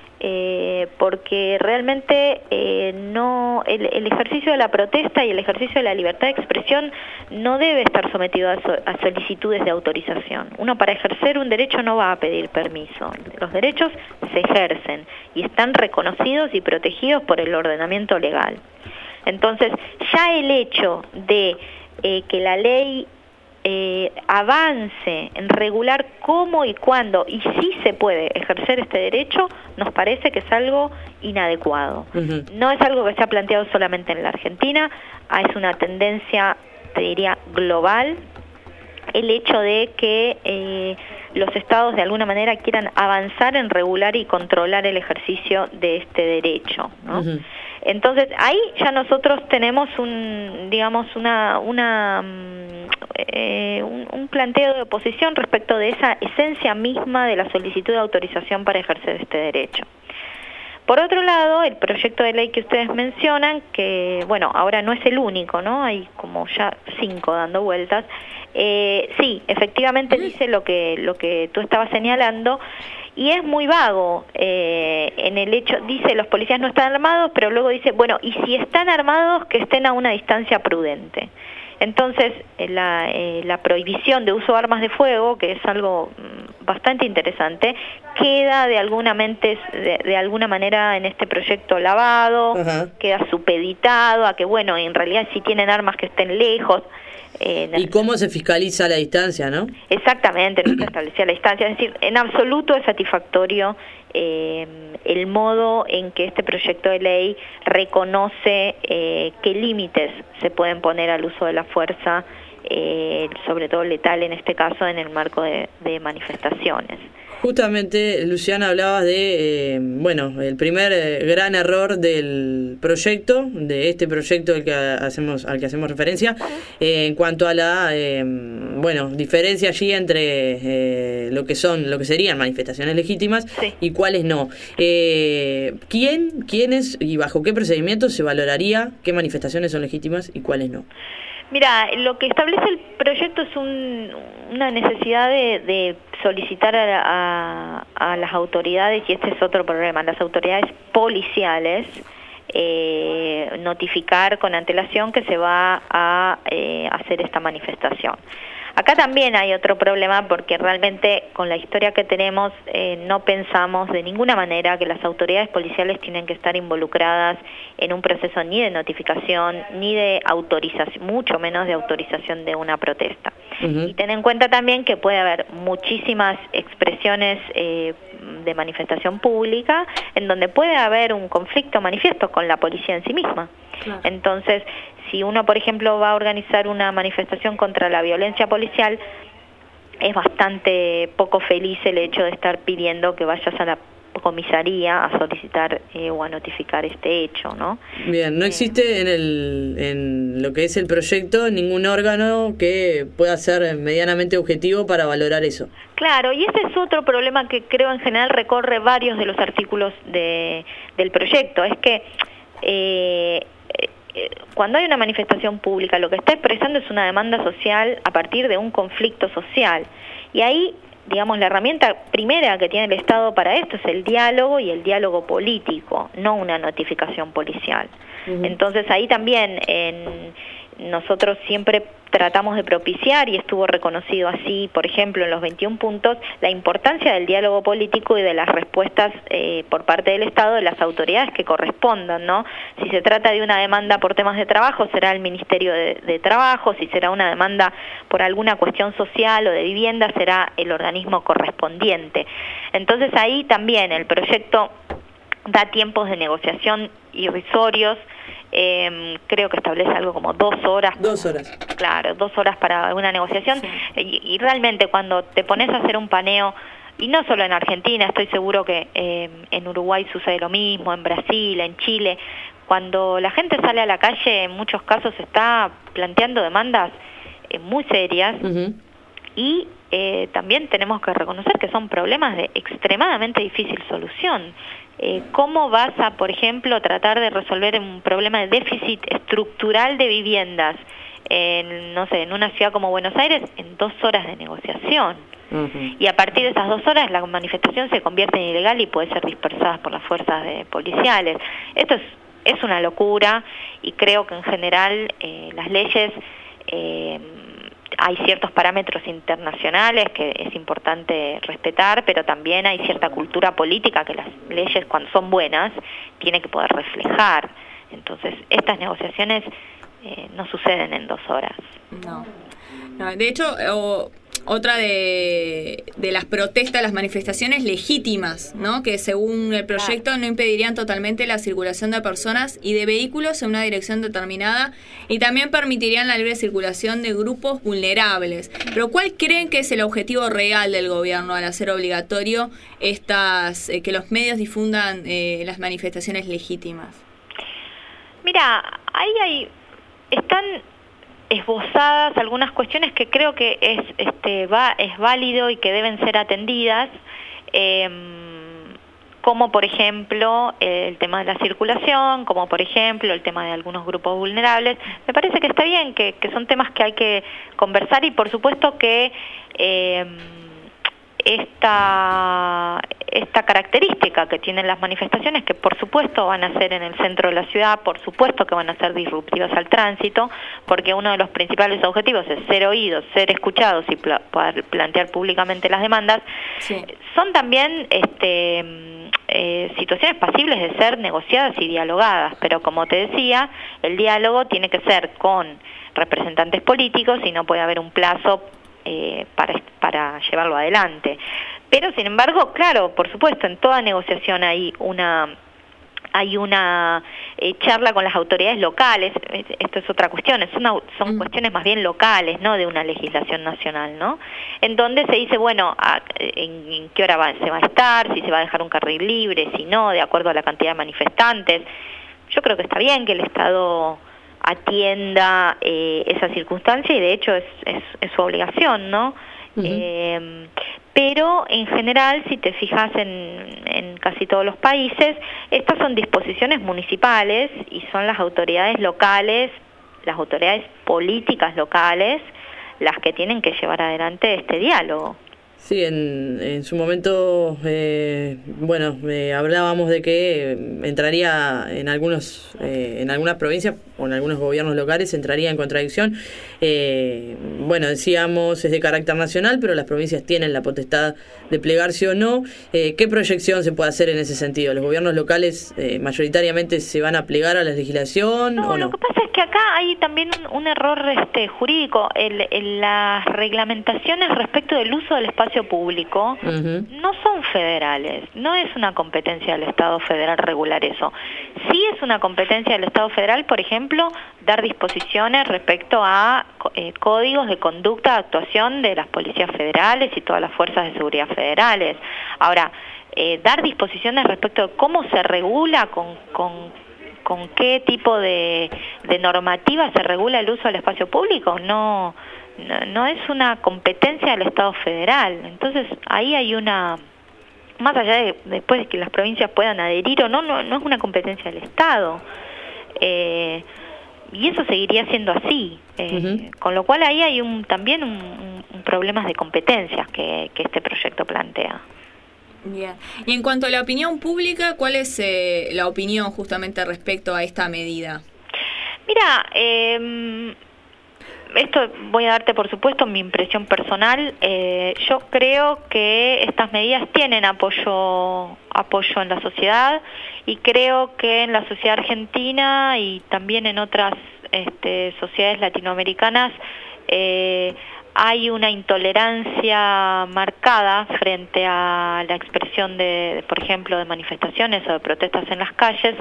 I: eh, porque realmente eh, no el, el ejercicio de la protesta y el ejercicio de la libertad de expresión no debe estar sometido a, so, a solicitudes de autorización. Uno para ejercer un derecho no va a pedir permiso. Los derechos se ejercen y están reconocidos y protegidos por el ordenamiento legal. Entonces, ya el hecho de eh, que la ley eh, avance en regular cómo y cuándo y si se puede ejercer este derecho, nos parece que es algo inadecuado. Uh-huh. No es algo que se ha planteado solamente en la Argentina, es una tendencia, te diría, global, el hecho de que eh, los estados de alguna manera quieran avanzar en regular y controlar el ejercicio de este derecho, ¿no? Uh-huh. Entonces ahí ya nosotros tenemos un, digamos, una, una eh, un, un planteo de oposición respecto de esa esencia misma de la solicitud de autorización para ejercer este derecho. Por otro lado, el proyecto de ley que ustedes mencionan, que bueno, ahora no es el único, ¿no? Hay como ya cinco dando vueltas. Eh, sí, efectivamente dice lo que lo que tú estabas señalando y es muy vago eh, en el hecho, dice los policías no están armados, pero luego dice, bueno, y si están armados, que estén a una distancia prudente. Entonces, la, eh, la prohibición de uso de armas de fuego, que es algo bastante interesante, queda de alguna, mente, de, de alguna manera en este proyecto lavado, uh-huh. queda supeditado a que, bueno, en realidad si tienen armas que estén lejos. Eh,
C: ¿Y cómo se fiscaliza la distancia, no?
I: Exactamente, no se establecía la distancia. Es decir, en absoluto es satisfactorio eh, el modo en que este proyecto de ley reconoce eh, qué límites se pueden poner al uso de la fuerza, eh, sobre todo letal en este caso, en el marco de, de manifestaciones.
C: Justamente, Luciana, hablabas de, eh, bueno, el primer eh, gran error del proyecto, de este proyecto al que hacemos, al que hacemos referencia, eh, en cuanto a la, eh, bueno, diferencia allí entre eh, lo que son, lo que serían manifestaciones legítimas
I: sí.
C: y cuáles no. Eh, ¿Quién, quiénes y bajo qué procedimiento se valoraría qué manifestaciones son legítimas y cuáles no?
I: Mira, lo que establece el proyecto es un, una necesidad de, de solicitar a, a, a las autoridades, y este es otro problema, las autoridades policiales, eh, notificar con antelación que se va a eh, hacer esta manifestación. Acá también hay otro problema porque realmente con la historia que tenemos eh, no pensamos de ninguna manera que las autoridades policiales tienen que estar involucradas en un proceso ni de notificación ni de autorización, mucho menos de autorización de una protesta. Uh-huh. Y ten en cuenta también que puede haber muchísimas expresiones eh, de manifestación pública en donde puede haber un conflicto manifiesto con la policía en sí misma. Claro. Entonces, si uno, por ejemplo, va a organizar una manifestación contra la violencia policial, es bastante poco feliz el hecho de estar pidiendo que vayas a la comisaría a solicitar eh, o a notificar este hecho, ¿no?
C: Bien, no existe en el en lo que es el proyecto ningún órgano que pueda ser medianamente objetivo para valorar eso.
I: Claro, y ese es otro problema que creo en general recorre varios de los artículos de, del proyecto, es que eh, cuando hay una manifestación pública, lo que está expresando es una demanda social a partir de un conflicto social. Y ahí, digamos, la herramienta primera que tiene el Estado para esto es el diálogo y el diálogo político, no una notificación policial. Uh-huh. Entonces ahí también en, nosotros siempre tratamos de propiciar, y estuvo reconocido así, por ejemplo, en los veintiún puntos, la importancia del diálogo político y de las respuestas eh, por parte del Estado de las autoridades que correspondan, ¿no? Si se trata de una demanda por temas de trabajo, será el Ministerio de, de Trabajo; si será una demanda por alguna cuestión social o de vivienda, será el organismo correspondiente. Entonces ahí también el proyecto da tiempos de negociación irrisorios. Eh, creo que establece algo como dos horas.
C: Dos horas.
I: Claro, dos horas para una negociación. Sí. Y, y realmente cuando te pones a hacer un paneo, y no solo en Argentina, estoy seguro que eh, en Uruguay sucede lo mismo, en Brasil, en Chile, cuando la gente sale a la calle, en muchos casos está planteando demandas eh, muy serias. Uh-huh. Y eh, también tenemos que reconocer que son problemas de extremadamente difícil solución. Eh, ¿Cómo vas a, por ejemplo, tratar de resolver un problema de déficit estructural de viviendas en, no sé, en una ciudad como Buenos Aires en dos horas de negociación? Uh-huh. Y a partir de esas dos horas la manifestación se convierte en ilegal y puede ser dispersada por las fuerzas de policiales. Esto es, es una locura, y creo que en general eh, las leyes... Eh, hay ciertos parámetros internacionales que es importante respetar, pero también hay cierta cultura política que las leyes, cuando son buenas, tienen que poder reflejar. Entonces, estas negociaciones eh, no suceden en dos horas.
A: No. no de hecho, o, otra de, de las protestas, las manifestaciones legítimas, ¿no? Que según el proyecto no impedirían totalmente la circulación de personas y de vehículos en una dirección determinada, y también permitirían la libre circulación de grupos vulnerables. Pero ¿cuál creen que es el objetivo real del gobierno al hacer obligatorio estas eh, que los medios difundan eh, las manifestaciones legítimas?
I: Mira, ahí hay están esbozadas algunas cuestiones que creo que es este va es válido y que deben ser atendidas, eh, como por ejemplo el tema de la circulación, como por ejemplo el tema de algunos grupos vulnerables. Me parece que está bien, que, que son temas que hay que conversar, y por supuesto que eh, esta esta característica que tienen las manifestaciones, que por supuesto van a ser en el centro de la ciudad, por supuesto que van a ser disruptivas al tránsito, porque uno de los principales objetivos es ser oídos, ser escuchados y pla- poder plantear públicamente las demandas. Sí. Son también este eh, situaciones pasibles de ser negociadas y dialogadas, pero como te decía, el diálogo tiene que ser con representantes políticos y no puede haber un plazo eh, para, para llevarlo adelante. Pero, sin embargo, claro, por supuesto, en toda negociación hay una... hay una eh, charla con las autoridades locales, esto es otra cuestión, es una, son mm. cuestiones más bien locales, no de una legislación nacional, ¿no? En donde se dice, bueno, a, en, en qué hora va, se va a estar, si se va a dejar un carril libre, si no, de acuerdo a la cantidad de manifestantes. Yo creo que está bien que el Estado atienda eh, esa circunstancia y de hecho es, es, es su obligación, ¿no? Uh-huh. Eh, pero en general, si te fijas en, en casi todos los países, estas son disposiciones municipales y son las autoridades locales, las autoridades políticas locales, las que tienen que llevar adelante este diálogo.
C: Sí, en, en su momento, eh, bueno, eh, hablábamos de que entraría en algunos, eh, en algunas provincias o en algunos gobiernos locales entraría en contradicción. Eh, bueno, decíamos es de carácter nacional, pero las provincias tienen la potestad de plegarse o no. Eh, ¿Qué proyección se puede hacer en ese sentido? ¿Los gobiernos locales eh, mayoritariamente se van a plegar a la legislación
I: no,
C: o no?
I: Lo que pasa es que acá hay también un, un error este jurídico. El, el, las reglamentaciones respecto del uso del espacio público uh-huh. no son federales, no es una competencia del Estado federal regular eso. Sí es una competencia del Estado federal, por ejemplo, dar disposiciones respecto a eh, códigos de conducta de actuación de las policías federales y todas las fuerzas de seguridad federales. Ahora, eh, dar disposiciones respecto de cómo se regula, con, con, con qué tipo de, de normativa se regula el uso del espacio público, no... No, no es una competencia del Estado federal. Entonces ahí hay una, más allá de después de que las provincias puedan adherir o no, no, no es una competencia del Estado. Eh, y eso seguiría siendo así. Eh, uh-huh. Con lo cual ahí hay un también un, un, un problemas de competencias que, que este proyecto plantea.
A: Bien. Y en cuanto a la opinión pública, ¿cuál es eh, la opinión justamente respecto a esta medida?
I: Mira, eh, esto voy a darte, por supuesto, mi impresión personal. Eh, yo creo que estas medidas tienen apoyo, apoyo en la sociedad y creo que en la sociedad argentina y también en otras este, sociedades latinoamericanas eh, hay una intolerancia marcada frente a la expresión de, de, por ejemplo, de manifestaciones o de protestas en las calles.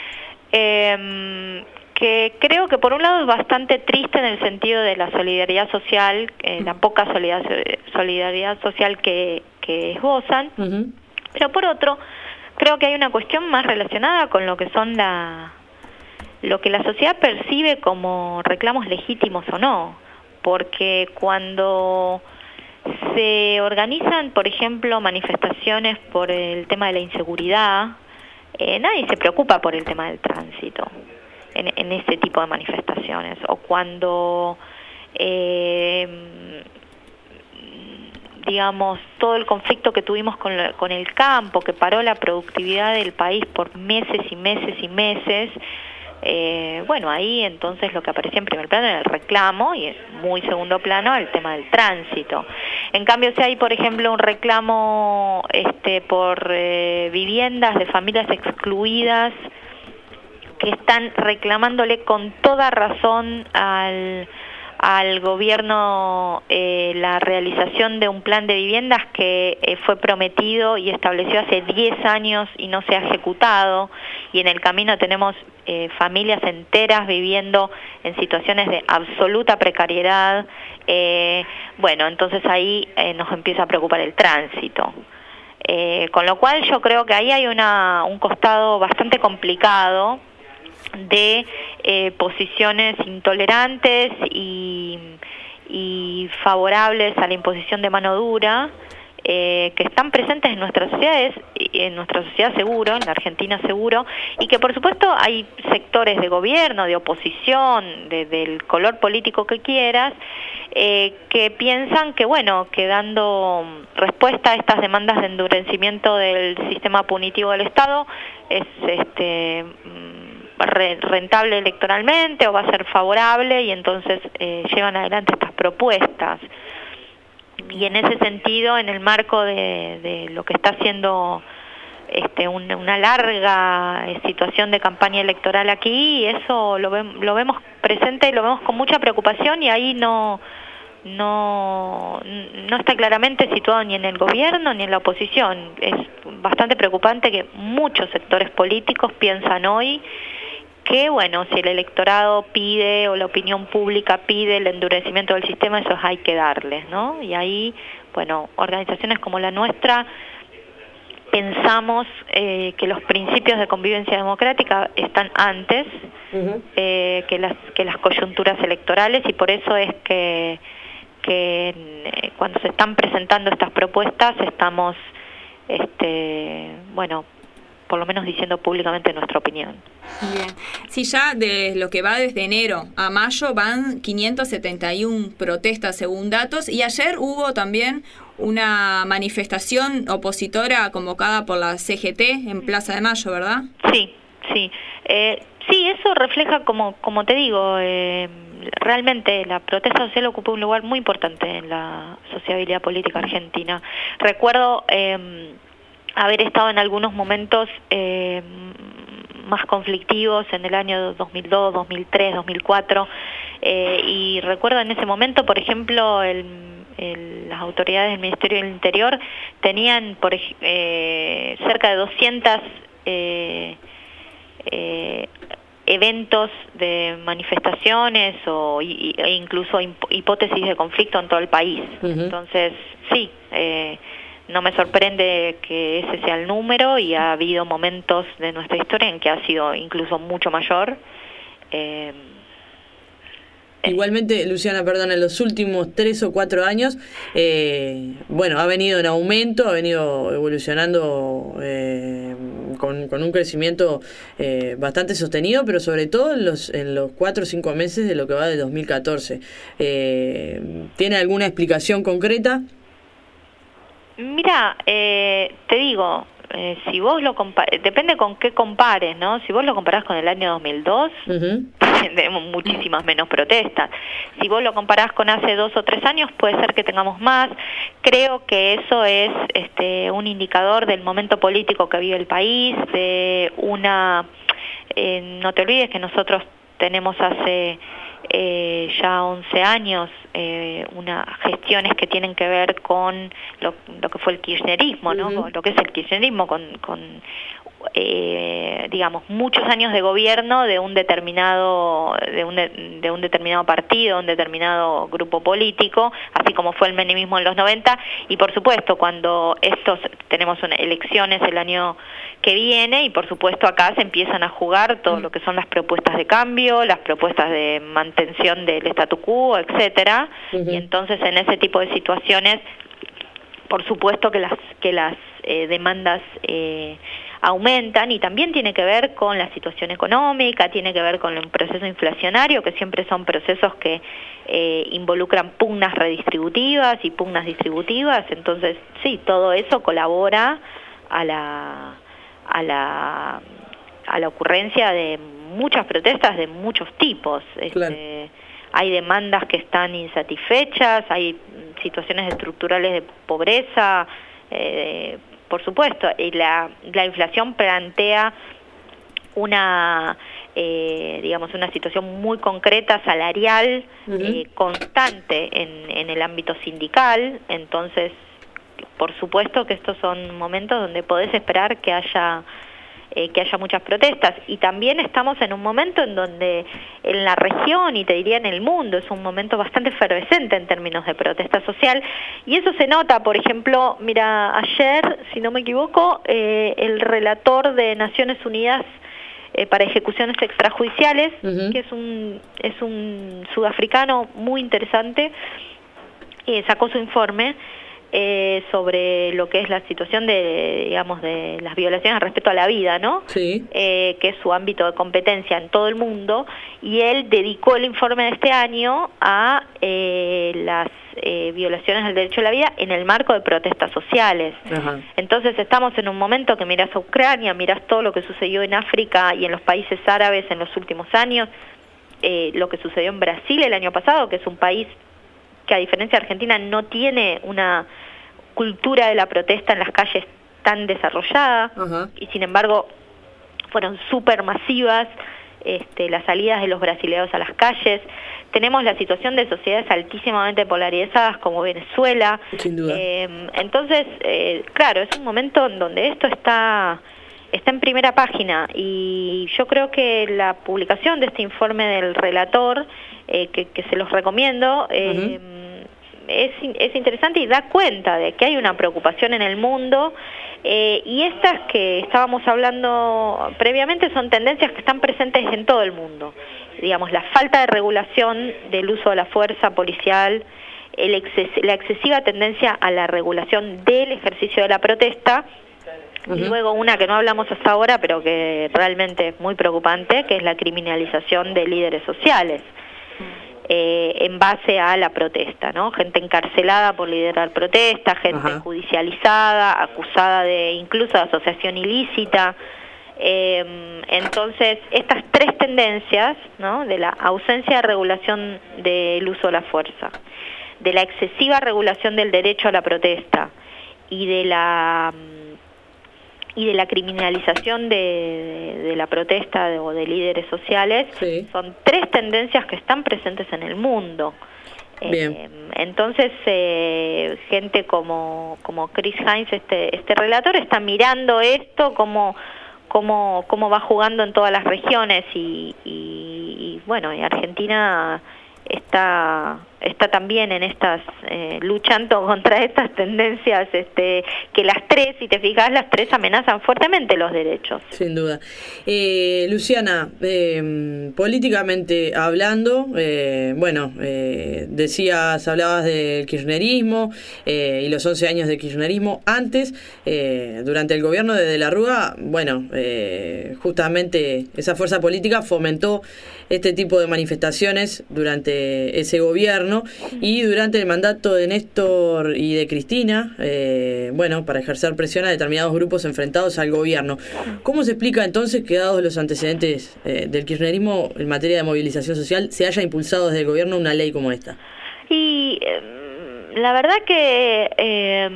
I: Eh, que creo que por un lado es bastante triste en el sentido de la solidaridad social, eh, la poca solidaridad, solidaridad social que, que esbozan, uh-huh. pero por otro, creo que hay una cuestión más relacionada con lo que son la, lo que la sociedad percibe como reclamos legítimos o no, porque cuando se organizan, por ejemplo, manifestaciones por el tema de la inseguridad, eh, nadie se preocupa por el tema del tránsito. En, en ese tipo de manifestaciones, o cuando eh, digamos todo el conflicto que tuvimos con, la, con el campo, que paró la productividad del país por meses y meses y meses, eh, bueno, ahí entonces lo que aparecía en primer plano era el reclamo y en muy segundo plano el tema del tránsito. En cambio, si hay, por ejemplo, un reclamo este por eh, viviendas de familias excluidas que están reclamándole con toda razón al, al gobierno eh, la realización de un plan de viviendas que eh, fue prometido y establecido hace diez años y no se ha ejecutado, y en el camino tenemos eh, familias enteras viviendo en situaciones de absoluta precariedad. Eh, bueno, entonces ahí eh, nos empieza a preocupar el tránsito. Eh, con lo cual yo creo que ahí hay una, un costado bastante complicado de eh, posiciones intolerantes y, y favorables a la imposición de mano dura, eh, que están presentes en nuestras sociedades, en nuestra sociedad seguro, en la Argentina seguro, y que por supuesto hay sectores de gobierno, de oposición, de, del color político que quieras, eh, que piensan que bueno, que dando respuesta a estas demandas de endurecimiento del sistema punitivo del Estado es este rentable electoralmente o va a ser favorable, y entonces eh, llevan adelante estas propuestas. Y en ese sentido, en el marco de, de lo que está haciendo este, un, una larga eh, situación de campaña electoral aquí, y eso lo, ve, lo vemos presente y lo vemos con mucha preocupación, y ahí no, no, no está claramente situado ni en el gobierno ni en la oposición. Es bastante preocupante que muchos sectores políticos piensan hoy que, bueno, si el electorado pide o la opinión pública pide el endurecimiento del sistema, eso hay que darles, ¿no? Y ahí, bueno, organizaciones como la nuestra pensamos eh, que los principios de convivencia democrática están antes uh-huh. eh, que las que las coyunturas electorales, y por eso es que, que eh, cuando se están presentando estas propuestas estamos, este, bueno, por lo menos diciendo públicamente nuestra opinión.
A: Bien. Sí, ya de lo que va desde enero a mayo van quinientas setenta y una protestas según datos, y ayer hubo también una manifestación opositora convocada por la C G T en Plaza de Mayo, ¿verdad?
I: Sí, sí. Eh, sí, eso refleja, como, como te digo, eh, realmente la protesta social ocupa un lugar muy importante en la sociabilidad política argentina. Recuerdo Eh, haber estado en algunos momentos eh, más conflictivos en el año dos mil dos, dos mil tres, dos mil cuatro, eh, y recuerdo en ese momento, por ejemplo, el, el, las autoridades del Ministerio del Interior tenían por, eh, cerca de doscientos eh, eh, eventos de manifestaciones o y, e incluso hipótesis de conflicto en todo el país. Uh-huh. Entonces, sí, eh, no me sorprende que ese sea el número, y ha habido momentos de nuestra historia en que ha sido incluso mucho mayor. Eh,
C: Igualmente, Luciana, perdón, en los últimos tres o cuatro años, eh, bueno, ha venido en aumento, ha venido evolucionando eh, con, con un crecimiento eh, bastante sostenido, pero sobre todo en los, en los cuatro o cinco meses de lo que va de dos mil catorce. Eh, ¿Tiene alguna explicación concreta?
I: Mira, eh, te digo, eh, si vos lo compares, depende con qué compares, ¿no? Si vos lo comparás con el año dos mil dos, uh-huh. tenemos muchísimas menos protestas. Si vos lo comparás con hace dos o tres años, puede ser que tengamos más. Creo que eso es este, un indicador del momento político que vive el país, de una... Eh, no te olvides que nosotros tenemos hace... Eh, ya once años, eh, unas gestiones que tienen que ver con lo, lo que fue el kirchnerismo, ¿no? Uh-huh. Lo que es el kirchnerismo, con, con eh, digamos, muchos años de gobierno de un determinado de un, de, de un determinado partido, un determinado grupo político, así como fue el menemismo en los noventa, y por supuesto cuando estos tenemos una, elecciones el año que viene, y por supuesto acá se empiezan a jugar todo lo que son las propuestas de cambio, las propuestas de mantención del statu quo, etcétera, uh-huh. y entonces en ese tipo de situaciones, por supuesto que las que las eh, demandas eh, aumentan, y también tiene que ver con la situación económica, tiene que ver con un proceso inflacionario, que siempre son procesos que eh, involucran pugnas redistributivas y pugnas distributivas. Entonces sí, todo eso colabora a la a la a la ocurrencia de muchas protestas de muchos tipos. Claro. Este, hay demandas que están insatisfechas, hay situaciones estructurales de pobreza, eh, por supuesto, y la, la inflación plantea una, eh, digamos, una situación muy concreta, salarial, uh-huh. eh, constante en, en el ámbito sindical. Entonces, por supuesto que estos son momentos donde podés esperar que haya eh, que haya muchas protestas, y también estamos en un momento en donde en la región, y te diría en el mundo, es un momento bastante efervescente en términos de protesta social, y eso se nota. Por ejemplo, mira, ayer, si no me equivoco, eh, el relator de Naciones Unidas eh, para ejecuciones extrajudiciales, uh-huh. que es un es un sudafricano muy interesante, eh, sacó su informe Eh, sobre lo que es la situación de, digamos, de las violaciones respecto a la vida, ¿no?
C: Sí.
I: Eh, que es su ámbito de competencia en todo el mundo, y él dedicó el informe de este año a eh, las eh, violaciones del derecho a la vida en el marco de protestas sociales. Ajá. Entonces estamos en un momento que mirás a Ucrania, mirás todo lo que sucedió en África y en los países árabes en los últimos años, eh, lo que sucedió en Brasil el año pasado, que es un país que a diferencia de Argentina no tiene una cultura de la protesta en las calles tan desarrollada. Uh-huh. Y sin embargo fueron súper masivas este, las salidas de los brasileños a las calles. Tenemos la situación de sociedades altísimamente polarizadas como Venezuela.
C: Sin duda.
I: Eh, entonces, eh, claro, es un momento en donde esto está, está en primera página, y yo creo que la publicación de este informe del relator, eh, que, que se los recomiendo, eh, uh-huh. es, es interesante y da cuenta de que hay una preocupación en el mundo. Eh, y estas que estábamos hablando previamente son tendencias que están presentes en todo el mundo. Digamos, la falta de regulación del uso de la fuerza policial, el exces- la excesiva tendencia a la regulación del ejercicio de la protesta, uh-huh. y luego una que no hablamos hasta ahora, pero que realmente es muy preocupante, que es la criminalización de líderes sociales. Eh, en base a la protesta, ¿no? Gente encarcelada por liderar protesta, gente Ajá. judicializada, acusada de incluso de asociación ilícita. Eh, entonces, estas tres tendencias, ¿no? De la ausencia de regulación del uso de la fuerza, de la excesiva regulación del derecho a la protesta y de la y de la criminalización de, de, de la protesta de, o de líderes sociales, sí. son tres tendencias que están presentes en el mundo.
C: Bien.
I: Eh, entonces, eh, gente como, como Chris Hines, este, este relator, está mirando esto, cómo, cómo, cómo va jugando en todas las regiones, y, y, y bueno, y Argentina está está también en estas eh, luchando contra estas tendencias, este que las tres, si te fijas, las tres amenazan fuertemente los derechos.
C: Sin duda. Eh, Luciana, eh, políticamente hablando, eh, bueno, eh, decías, hablabas del kirchnerismo eh, y los once años de kirchnerismo. Antes, eh, durante el gobierno de De la Rúa, bueno, eh, justamente esa fuerza política fomentó este tipo de manifestaciones durante ese gobierno, y durante el mandato de Néstor y de Cristina, eh, bueno, para ejercer presión a determinados grupos enfrentados al gobierno. ¿Cómo se explica entonces que, dados los antecedentes eh, del kirchnerismo en materia de movilización social, se haya impulsado desde el gobierno una ley como esta?
I: Y eh, la verdad que eh,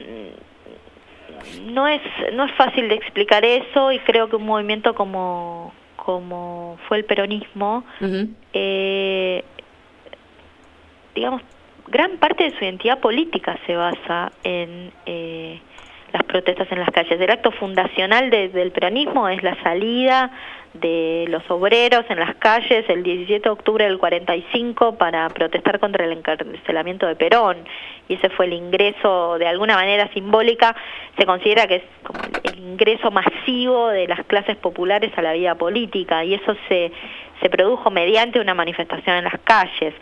I: no es no es fácil de explicar eso, y creo que un movimiento como como fue el peronismo, uh-huh. eh, digamos, gran parte de su identidad política se basa en eh, las protestas en las calles. El acto fundacional de, del peronismo es la salida de los obreros en las calles el diecisiete de octubre del cuarenta y cinco para protestar contra el encarcelamiento de Perón, y ese fue el ingreso, de alguna manera simbólica, se considera que es como el ingreso masivo de las clases populares a la vida política, y eso se, se produjo mediante una manifestación en las calles.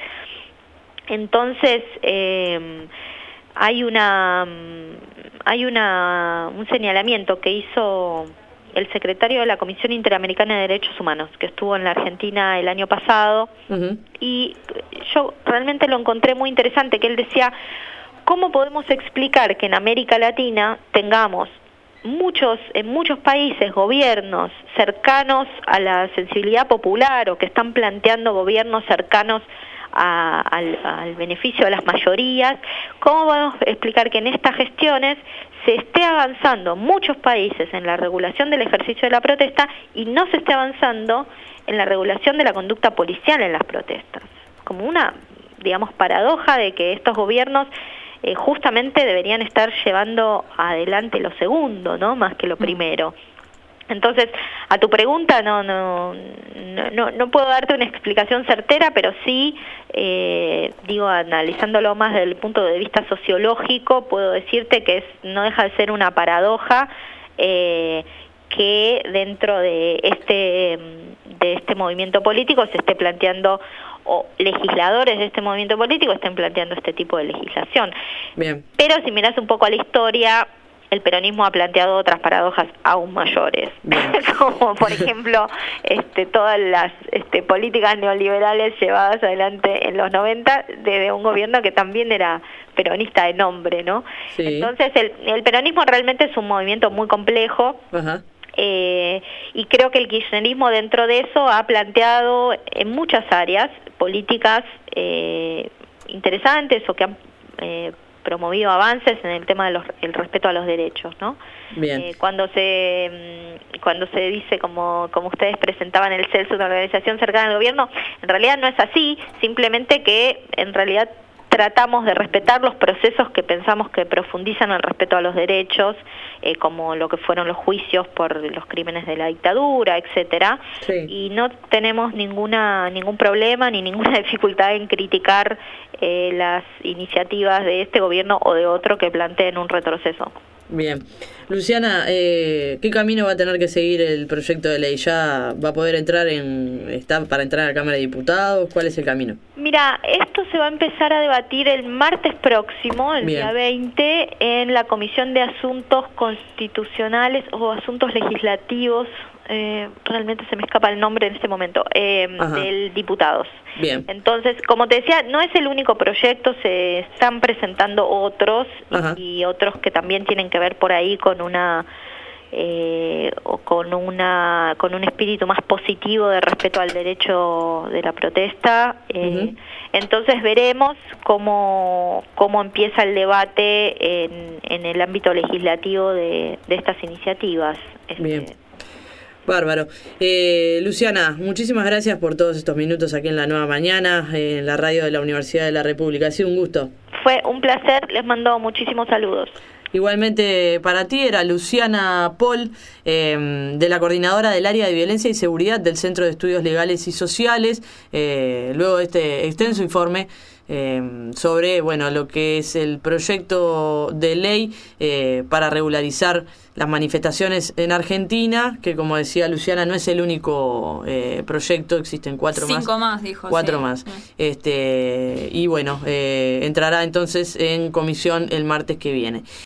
I: Entonces, eh, hay una hay una un señalamiento que hizo el secretario de la Comisión Interamericana de Derechos Humanos, que estuvo en la Argentina el año pasado, uh-huh. y yo realmente lo encontré muy interesante, que él decía, ¿cómo podemos explicar que en América Latina tengamos muchos en muchos países gobiernos cercanos a la sensibilidad popular, o que están planteando gobiernos cercanos A, al, al beneficio de las mayorías? ¿Cómo podemos explicar que en estas gestiones se esté avanzando en muchos países en la regulación del ejercicio de la protesta y no se esté avanzando en la regulación de la conducta policial en las protestas? Como una, digamos, paradoja de que estos gobiernos eh, justamente deberían estar llevando adelante lo segundo, ¿no?, más que lo primero. Entonces, a tu pregunta no no no no puedo darte una explicación certera, pero sí, eh, digo, analizándolo más desde el punto de vista sociológico, puedo decirte que es, no deja de ser una paradoja eh, que dentro de este de este movimiento político se esté planteando, o legisladores de este movimiento político estén planteando este tipo de legislación.
C: Bien.
I: Pero si miras un poco a la historia, el peronismo ha planteado otras paradojas aún mayores, como por ejemplo este, todas las este, políticas neoliberales llevadas adelante en los noventa desde un gobierno que también era peronista de nombre, ¿no?
C: Sí.
I: Entonces el, el peronismo realmente es un movimiento muy complejo.
C: Ajá.
I: Eh, y creo que el kirchnerismo dentro de eso ha planteado en muchas áreas políticas eh, interesantes, o que han eh, promovido avances en el tema del el respeto a los derechos, ¿no?
C: Bien.
I: Eh, cuando se cuando se dice, como, como ustedes presentaban, el C E L S, una organización cercana al gobierno, en realidad no es así, simplemente que en realidad tratamos de respetar los procesos que pensamos que profundizan el respeto a los derechos, eh, como lo que fueron los juicios por los crímenes de la dictadura, etcétera,
C: sí.
I: Y no tenemos ninguna ningún problema ni ninguna dificultad en criticar eh, las iniciativas de este gobierno o de otro que planteen un retroceso.
C: Bien. Luciana, eh, ¿qué camino va a tener que seguir el proyecto de ley? ¿Ya va a poder entrar en, está para entrar a la Cámara de Diputados? ¿Cuál es el camino?
I: Mira, esto se va a empezar a debatir el martes próximo, el
C: Bien.
I: día veinte, en la Comisión de Asuntos Constitucionales o Asuntos Legislativos, eh, realmente se me escapa el nombre en este momento, eh, del Diputados.
C: Bien.
I: Entonces, como te decía, no es el único proyecto, se están presentando otros y, y otros que también tienen que ver por ahí con una eh, o con una con un espíritu más positivo de respeto al derecho de la protesta. Eh, uh-huh. Entonces veremos cómo cómo empieza el debate en, en el ámbito legislativo de, de estas iniciativas. Este,
C: Bien. Bárbaro. Eh, Luciana, muchísimas gracias por todos estos minutos aquí en La Nueva Mañana, en la radio de la Universidad de la República. Ha sido un gusto.
I: Fue un placer, les mando muchísimos saludos.
C: Igualmente para ti era Luciana Paul, eh, de la Coordinadora del Área de Violencia y Seguridad del Centro de Estudios Legales y Sociales, eh, luego de este extenso informe eh, sobre bueno lo que es el proyecto de ley eh, para regularizar las manifestaciones en Argentina, que como decía Luciana, no es el único eh, proyecto, existen cuatro
A: Cinco
C: más.
A: Cinco más, dijo.
C: Cuatro
A: sí.
C: más. Este, y bueno, eh, entrará entonces en comisión el martes que viene.